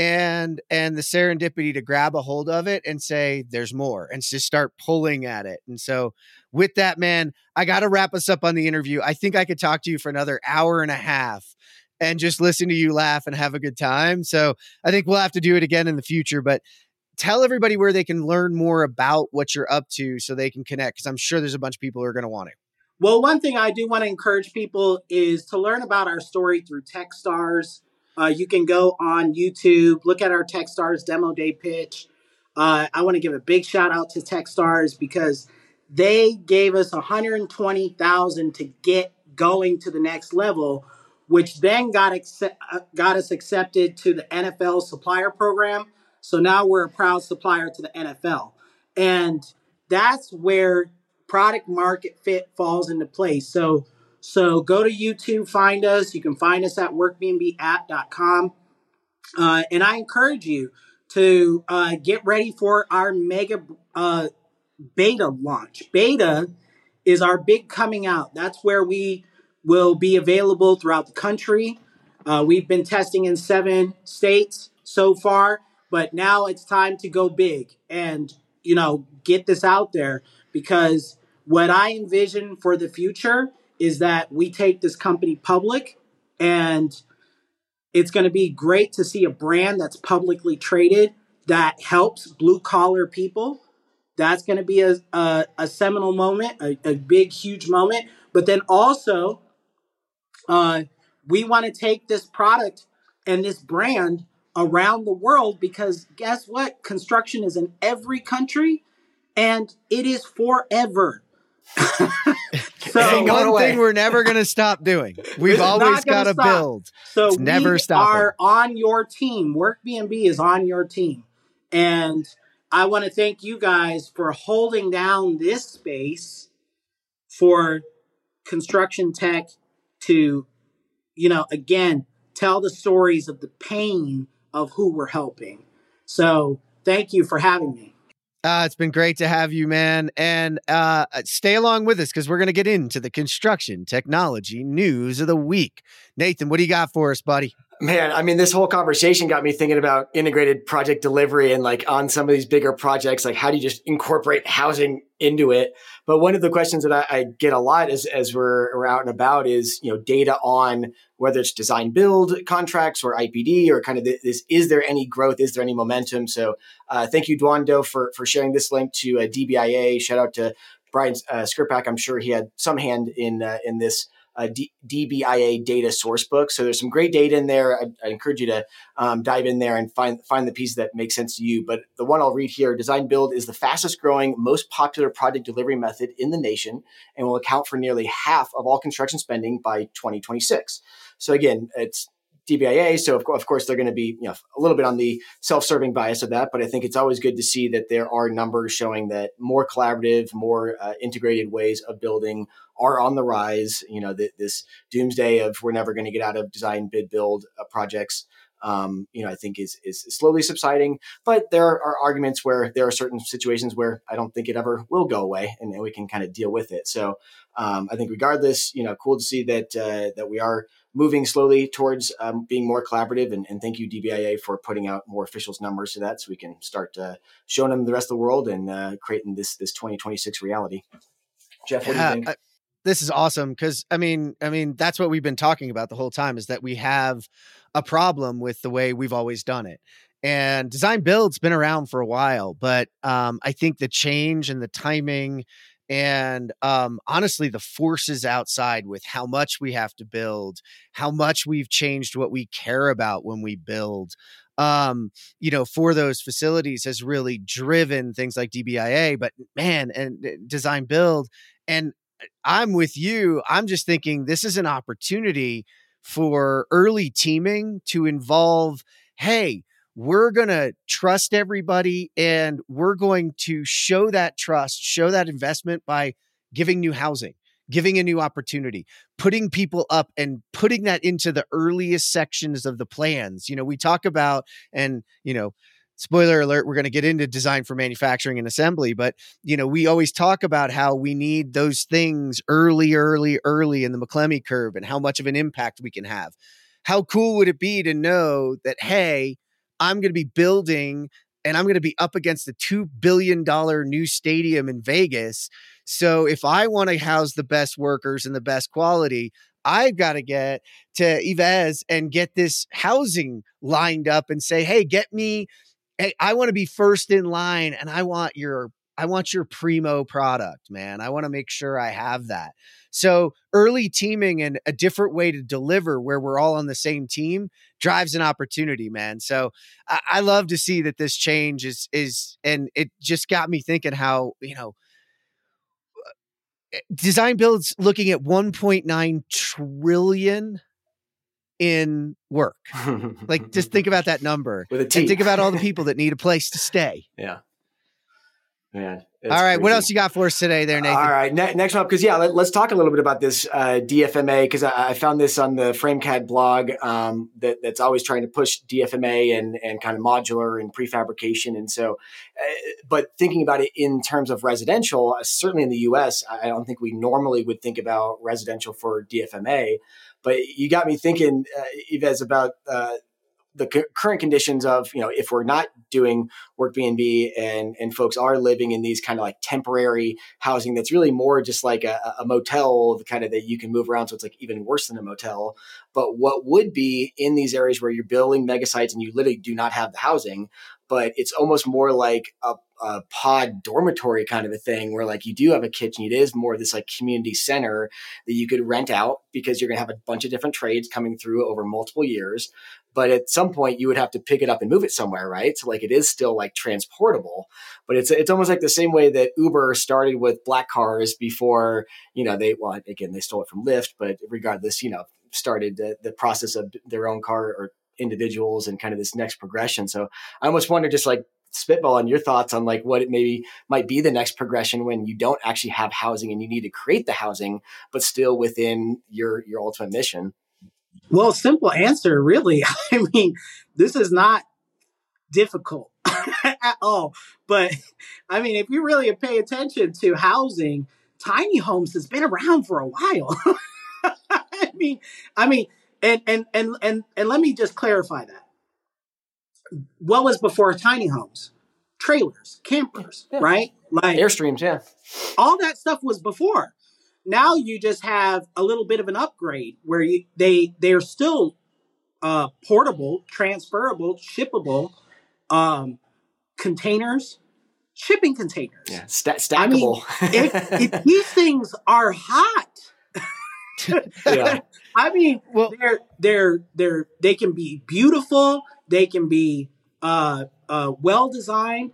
and and the serendipity to grab a hold of it and say, there's more, and just start pulling at it. And so with that, man, I got to wrap us up on the interview. I think I could talk to you for another hour and a half and just listen to you laugh and have a good time. So I think we'll have to do it again in the future, but tell everybody where they can learn more about what you're up to so they can connect, because I'm sure there's a bunch of people who are going to want to. Well, one thing I do want to encourage people is to learn about our story through Techstars. Uh, you can go on YouTube, look at our Techstars demo day pitch. Uh, I want to give a big shout out to Techstars because they gave us one hundred twenty thousand dollars to get going to the next level, which then got accept, uh, got us accepted to the N F L supplier program. So now we're a proud supplier to the N F L. And that's where product market fit falls into place. So So go to YouTube, find us. You can find us at work b n b app dot com. Uh, and I encourage you to uh, get ready for our mega uh, beta launch. Beta is our big coming out. That's where we will be available throughout the country. Uh, we've been testing in seven states so far, but now it's time to go big and, you know, get this out there, because what I envision for the future is that we take this company public, and it's going to be great to see a brand that's publicly traded that helps blue collar people. That's going to be a, a, a seminal moment, a, a big, huge moment. But then also, uh, we want to take this product and this brand around the world, because guess what? Construction is in every country, and it is forever. So one away. thing we're never going to stop doing. We've always got to build. So it's we never stopping. are on your team. Work B N B is on your team. And I want to thank you guys for holding down this space for construction tech to, you know, again, tell the stories of the pain of who we're helping. So thank you for having me. Uh, it's been great to have you, man. And uh, stay along with us, because we're going to get into the construction technology news of the week. Nathan, what do you got for us, buddy? Man, I mean, this whole conversation got me thinking about integrated project delivery and like on some of these bigger projects, like how do you just incorporate housing into it? But one of the questions that I, I get a lot as, as we're, we're out and about is, you know, data on whether it's design build contracts or I P D or kind of this, is there any growth? Is there any momentum? So uh, thank you, Dwando, for, for sharing this link to uh, D B I A. Shout out to Brian uh, Skripak. I'm sure he had some hand in, uh, in this uh, D- DBIA data source book. So there's some great data in there. I, I encourage you to um, dive in there and find find the piece that makes sense to you. But the one I'll read here: Design Build is the fastest growing, most popular project delivery method in the nation, and will account for nearly half of all construction spending by twenty twenty-six. So again, it's D B I A. So of, of course they're going to be, you know, a little bit on the self-serving bias of that, but I think it's always good to see that there are numbers showing that more collaborative, more uh, integrated ways of building are on the rise. You know, th- this doomsday of we're never going to get out of design, bid, build uh, projects, um, you know, I think is, is slowly subsiding, but there are arguments where there are certain situations where I don't think it ever will go away, and, and we can kind of deal with it. So um, I think regardless, you know, cool to see that, uh, that we are moving slowly towards um, being more collaborative. And, and thank you, D B I A, for putting out more officials numbers to that so we can start uh, showing them the rest of the world and uh, creating this this twenty twenty-six reality. Jeff, what yeah, do you think? I, this is awesome because, I mean, I mean, that's what we've been talking about the whole time, is that we have a problem with the way we've always done it. And design build's been around for a while, but um, I think the change and the timing and um, honestly, the forces outside with how much we have to build, how much we've changed what we care about when we build, um, you know, for those facilities has really driven things like D B I A, but man, and uh, design build. And I'm with you. I'm just thinking this is an opportunity for early teaming to involve, hey, we're going to trust everybody and we're going to show that trust, show that investment by giving new housing, giving a new opportunity, putting people up and putting that into the earliest sections of the plans. You know, we talk about, and, you know, spoiler alert, we're going to get into design for manufacturing and assembly, but, you know, we always talk about how we need those things early, early, early in the McClemmy curve and how much of an impact we can have. How cool would it be to know that, hey, I'm going to be building and I'm going to be up against the two billion dollars new stadium in Vegas. So if I want to house the best workers and the best quality, I've got to get to Yves and get this housing lined up and say, hey, get me, hey, I want to be first in line and I want your, I want your primo product, man. I want to make sure I have that. So early teaming and a different way to deliver where we're all on the same team drives an opportunity, man. So I, I love to see that this change is, is, and it just got me thinking how, you know, design build's looking at one point nine trillion in work. Like, just think about that number With a T. and think about all the people that need a place to stay. Yeah. Man. All right. Crazy. What else you got for us today there, Nathan? All right. Ne- next one up, because, yeah, let, let's talk a little bit about this uh, D F M A, because I, I found this on the FrameCAD blog um, that, that's always trying to push D F M A and, and kind of modular and prefabrication. And so, uh, but thinking about it in terms of residential, uh, certainly in the U S, I don't think we normally would think about residential for D F M A. But you got me thinking, uh, Yves, about uh, the c- current conditions of, you know, if we're not doing Workb and and folks are living in these kind of like temporary housing that's really more just like a, a motel, the kind of that you can move around. So it's like even worse than a motel. But what would be in these areas where you're building mega sites and you literally do not have the housing, but it's almost more like a, a pod dormitory kind of a thing where like you do have a kitchen. It is more of this like community center that you could rent out because you're going to have a bunch of different trades coming through over multiple years. But at some point you would have to pick it up and move it somewhere, right? So like it is still like transportable, but it's it's almost like the same way that Uber started with black cars before, you know, they, well, again, they stole it from Lyft, but regardless, you know, started the, the process of their own car or individuals and kind of this next progression. So I almost wonder, just like spitball on your thoughts on like what it maybe might be the next progression when you don't actually have housing and you need to create the housing, but still within your, your ultimate mission. Well, simple answer, really. I mean, this is not difficult at all. But I mean, if you really pay attention to housing, tiny homes has been around for a while. I mean, I mean, and, and, and, and, and let me just clarify that. What was before tiny homes? Trailers, campers, yeah. Right? Like Airstreams, yeah. All that stuff was before. Now you just have a little bit of an upgrade where you, they they're still uh, portable, transferable, shippable um, containers, shipping containers. Yeah, st- stackable. I mean, if, if these things are hot, Yeah. I mean, Well- they're they're they're they can be beautiful. They can be uh, uh, well designed,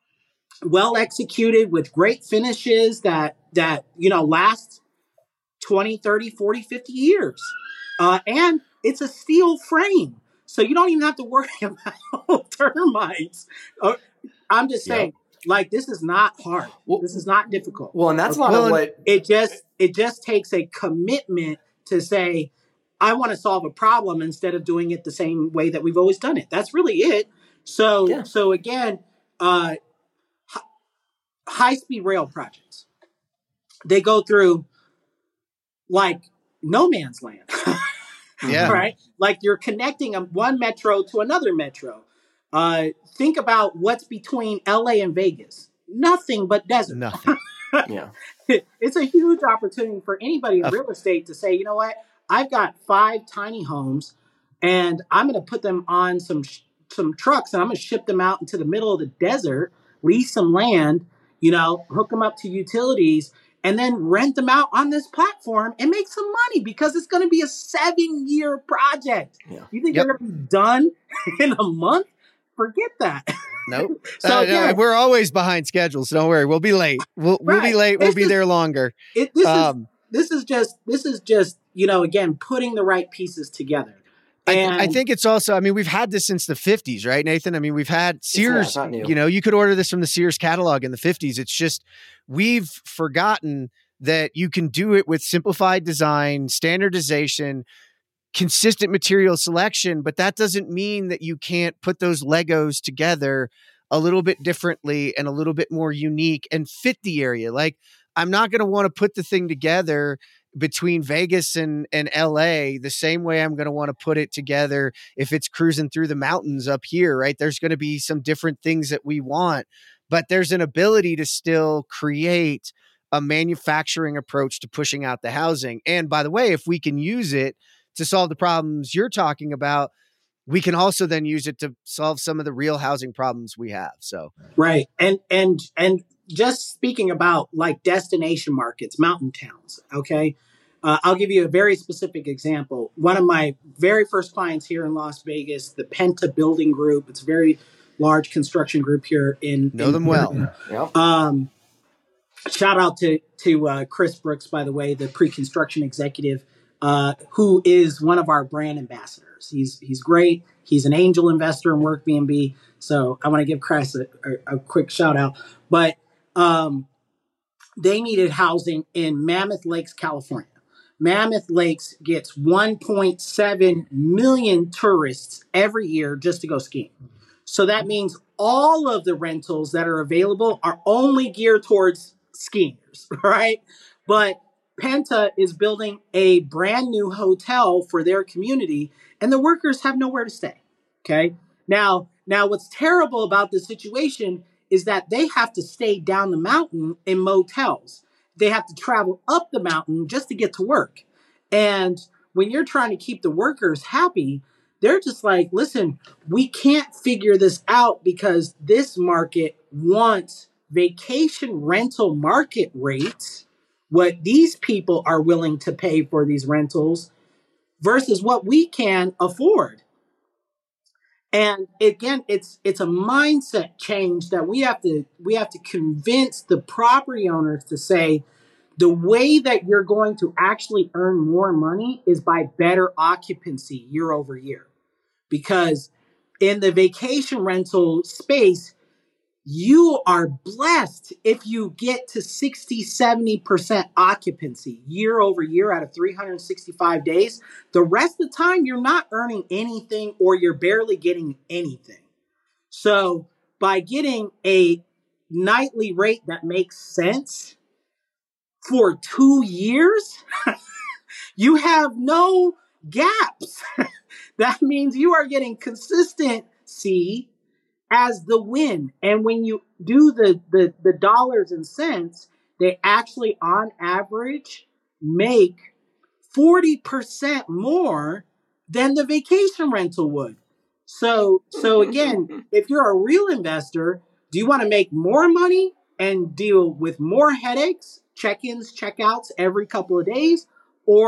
well executed with great finishes that that you know last twenty, thirty, forty, fifty years. Uh, and it's a steel frame. So you don't even have to worry about termites. Uh, I'm just saying, Yep. like, this is not hard. Well- this is not difficult. Well, and that's a lot Well, of and- what It just it just takes a commitment to say, I want to solve a problem instead of doing it the same way that we've always done it. That's really it. So Yeah. so again, uh, hi- high speed rail projects, they go through like no man's land. Yeah. Right? Like you're connecting a, one metro to another metro. Uh, think about what's between L A and Vegas. Nothing but desert. Nothing. yeah. It's a huge opportunity for anybody in Of- real estate to say, you know what? I've got five tiny homes and I'm going to put them on some sh- some trucks and I'm going to ship them out into the middle of the desert, lease some land, you know, hook them up to utilities, and then rent them out on this platform and make some money because it's going to be a seven-year project. Yeah. You think Yep. they're going to be done in a month? Forget that. Nope. So, Uh, no, yeah. we're always behind schedules. Don't worry. We'll be late. We'll, we'll be Right. late. We'll It's be just- there longer. It, this is Um, this is just this is just you know again putting the right pieces together. I, th- And I think it's also, I mean, we've had this since the fifties, right, Nathan? I mean, we've had yeah, Sears, it's not new. you know, you could order this from the Sears catalog in the fifties. It's just, we've forgotten that you can do it with simplified design, standardization, consistent material selection, but that doesn't mean that you can't put those Legos together a little bit differently and a little bit more unique and fit the area. Like, I'm not going to want to put the thing together between Vegas and, and L A the same way I'm going to want to put it together if it's cruising through the mountains up here, right? There's going to be some different things that we want, but there's an ability to still create a manufacturing approach to pushing out the housing. And by the way, if we can use it to solve the problems you're talking about, we can also then use it to solve some of the real housing problems we have. So, right, and and and just speaking about like destination markets, mountain towns. Okay, uh, I'll give you a very specific example. One of my very first clients here in Las Vegas, the Penta Building Group. It's a very large construction group here in know in them well. Yep. Um, shout out to to uh, Chris Brooks, by the way, the pre-construction executive, uh, who is one of our brand ambassadors. He's he's great. He's an angel investor in WorkBnB. So I want to give Chris a, a, a quick shout out. But um, they needed housing in Mammoth Lakes, California. Mammoth Lakes gets one point seven million tourists every year just to go skiing. So that means all of the rentals that are available are only geared towards skiers, right? But Penta is building a brand new hotel for their community, and the workers have nowhere to stay. Okay. Now, now what's terrible about the situation is that they have to stay down the mountain in motels. They have to travel up the mountain just to get to work. And when you're trying to keep the workers happy, they're just like, listen, we can't figure this out because this market wants vacation rental market rates, what these people are willing to pay for these rentals versus what we can afford. And again, it's it's a mindset change that we have to we have to convince the property owners to say the way that you're going to actually earn more money is by better occupancy year over year. Because in the vacation rental space, you are blessed if you get to sixty, seventy percent occupancy year over year out of three hundred sixty-five days. The rest of the time, you're not earning anything or you're barely getting anything. So by getting a nightly rate that makes sense for two years, you have no gaps. That means you are getting consistency as the win. And when you do the, the, the dollars and cents, they actually on average make forty percent more than the vacation rental would. So, so again, if you're a real investor, do you want to make more money and deal with more headaches, check-ins, check-outs every couple of days? Or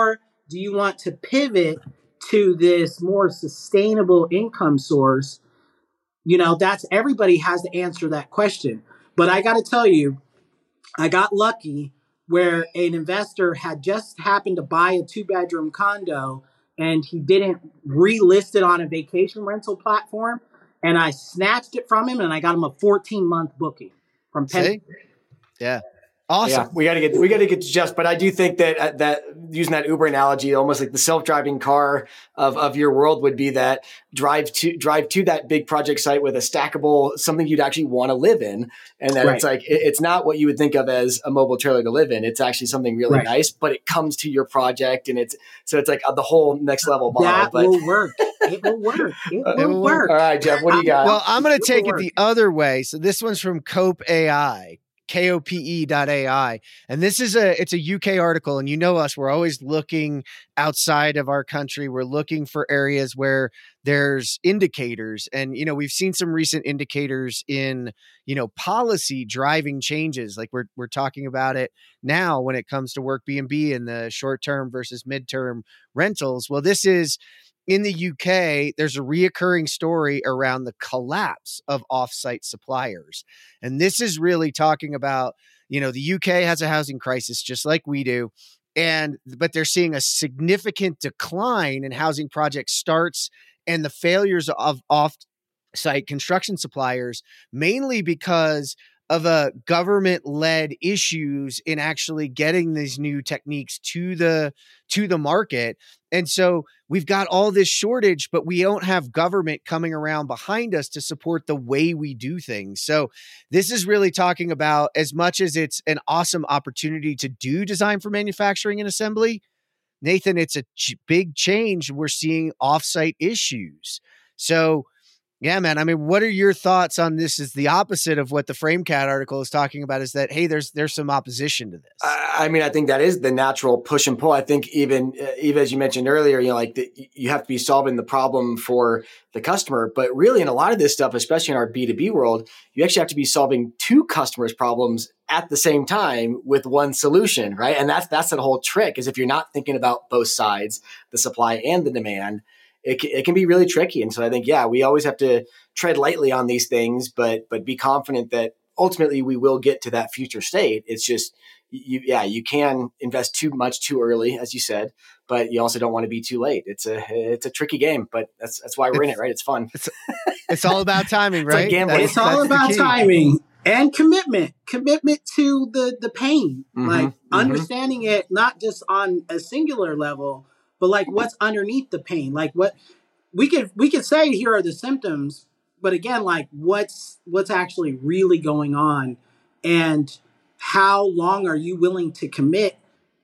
do you want to pivot to this more sustainable income source? You know, that's everybody has to answer that question. But I got to tell you, I got lucky where an investor had just happened to buy a two bedroom condo and he didn't relist it on a vacation rental platform. And I snatched it from him and I got him a fourteen month booking from Penn. Yeah. Awesome. Yeah, we got to get we got to get to Jeff, but I do think that uh, that using that Uber analogy, almost like the self-driving car of, of your world would be that drive to drive to that big project site with a stackable something you'd actually want to live in, and then right. it's like it, it's not what you would think of as a mobile trailer to live in. It's actually something really right. nice, but it comes to your project, and it's so it's like uh, the whole next level model. That but, will work. It will work. It will, it will work. All right, Jeff, what do you got? Well, I'm going to take it the other way. So this one's from Cope A I. K O P E dot A I. And this is a, it's a U K article, and you know us, we're always looking outside of our country. We're looking for areas where there's indicators. And, you know, we've seen some recent indicators in, you know, policy driving changes. Like we're, we're talking about it now when it comes to work B and B and the short-term versus midterm rentals. Well, this is, in the U K, there's a reoccurring story around the collapse of offsite suppliers. And this is really talking about, you know, the U K has a housing crisis just like we do. And, but they're seeing a significant decline in housing project starts and the failures of off-site construction suppliers, mainly because of a government-led issues in actually getting these new techniques to the to the market. And so we've got all this shortage, but we don't have government coming around behind us to support the way we do things. So this is really talking about, as much as it's an awesome opportunity to do design for manufacturing and assembly, Nathan, it's a ch- big change. We're seeing offsite issues. So yeah, man. I mean, what are your thoughts on this? Is the opposite of what the FrameCat article is talking about, is that, hey, there's there's some opposition to this. I mean, I think that is the natural push and pull. I think even, uh, even as you mentioned earlier, you know, like the, you have to be solving the problem for the customer. But really in a lot of this stuff, especially in our B two B world, you actually have to be solving two customers' problems at the same time with one solution, right? And that's that's the whole trick, is if you're not thinking about both sides, the supply and the demand, It, it can be really tricky. And so I think, yeah, we always have to tread lightly on these things, but but be confident that ultimately we will get to that future state. It's just, you, yeah, you can invest too much too early, as you said, but you also don't want to be too late. It's a it's a tricky game, but that's that's why we're it's, in it, right? It's fun. It's, it's all about timing, right? It's, like gambling. It's all about timing and commitment, commitment to the, the pain, mm-hmm, like mm-hmm. understanding it, not just on a singular level, but like what's underneath the pain. Like what we could we could say, here are the symptoms, but again, like what's what's actually really going on, and how long are you willing to commit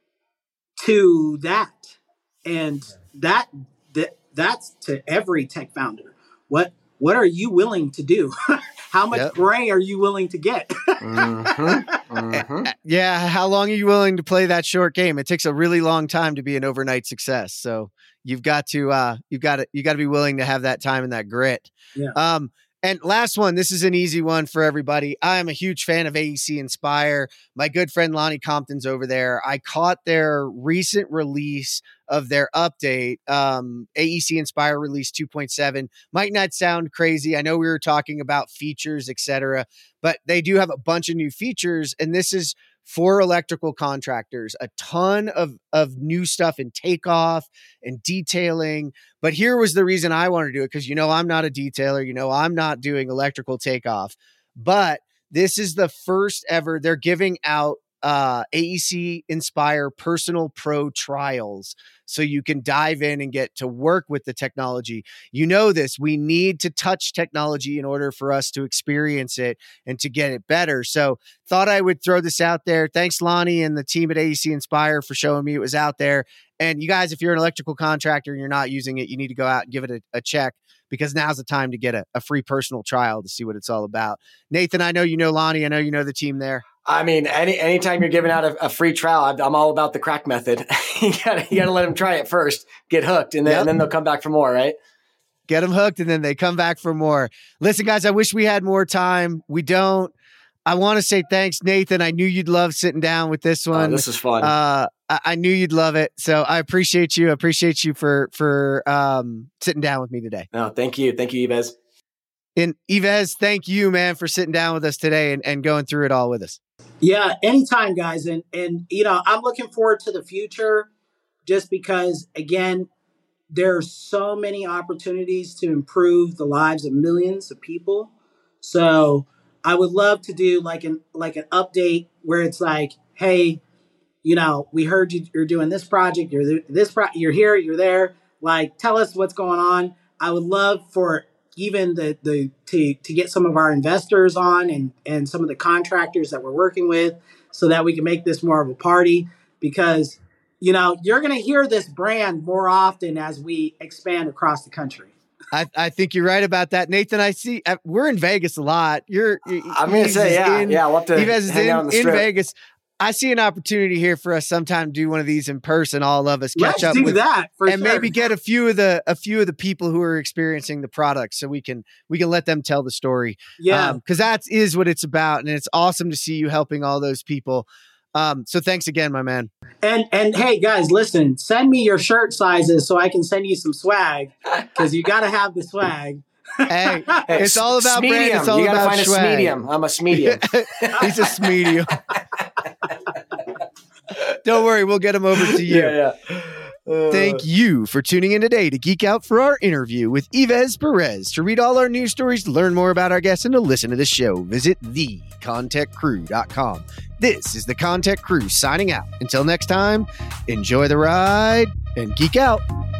to that? And that that that's to every tech founder. What what are you willing to do? How much yep. gray are you willing to get? mm-hmm. Mm-hmm. Yeah. How long are you willing to play that short game? It takes a really long time to be an overnight success. So you've got to, uh, you've got to, you got to be willing to have that time and that grit. Yeah. Um, and last one, this is an easy one for everybody. I am a huge fan of A E C Inspire. My good friend Lonnie Compton's over there. I caught their recent release of their update, um, A E C Inspire release two point seven. Might not sound crazy. I know we were talking about features, et cetera, but they do have a bunch of new features. And this is for electrical contractors, a ton of, of new stuff in takeoff and detailing. But here was the reason I wanted to do it, because, you know, I'm not a detailer, you know, I'm not doing electrical takeoff, but this is the first ever, they're giving out uh, A E C Inspire Personal Pro trials, so you can dive in and get to work with the technology. You know this, we need to touch technology in order for us to experience it and to get it better. So thought I would throw this out there. Thanks, Lonnie and the team at A E C Inspire, for showing me it was out there. And you guys, if you're an electrical contractor and you're not using it, you need to go out and give it a, a check, because now's the time to get a, a free personal trial to see what it's all about. Nathan, I know you know Lonnie. I know you know the team there. I mean, any anytime you're giving out a, a free trial, I'm, I'm all about the crack method. you gotta you gotta let them try it first, get hooked, and then yep. and then they'll come back for more, right? Get them hooked, and then they come back for more. Listen, guys, I wish we had more time. We don't. I want to say thanks, Nathan. I knew you'd love sitting down with this one. Oh, this is fun. Uh, I, I knew you'd love it. So I appreciate you. I appreciate you for for um, sitting down with me today. No, thank you. Thank you, Yves. And Yves, thank you, man, for sitting down with us today and, and going through it all with us. Yeah, anytime, guys. And, and, you know, I'm looking forward to the future just because, again, there are so many opportunities to improve the lives of millions of people. So I would love to do like an like an update where it's like, hey, you know, we heard you, you're doing this project, you're this pro- you're here, you're there. Like, tell us what's going on. I would love for even the the to to get some of our investors on and and some of the contractors that we're working with so that we can make this more of a party, because you know you're going to hear this brand more often as we expand across the country. I, I think you're right about that, Nathan. I see uh, we're in Vegas a lot. You're I'm going to say yeah in, yeah we'll have to Yves is hang in, out on the in strip. Vegas. I see an opportunity here for us sometime to do one of these in person. All of us catch Let's up do with that for and sure. maybe get a few of the a few of the people who are experiencing the product, so we can we can let them tell the story. Yeah, because um, that is what it's about, and it's awesome to see you helping all those people. Um, so thanks again, my man. And and hey guys, listen, send me your shirt sizes so I can send you some swag, because you got to have the swag. Hey, Hey, it's all about smedium. brand. It's all you gotta about find swag. a medium. I'm a medium. He's a medium. Don't worry, we'll get him over to you. Yeah, yeah. Uh, Thank you for tuning in today to Geek Out for our interview with Yves Perez. To read all our news stories, learn more about our guests, and to listen to the show, visit the contact crew dot com. This is the Contact Crew signing out. Until next time, enjoy the ride and geek out.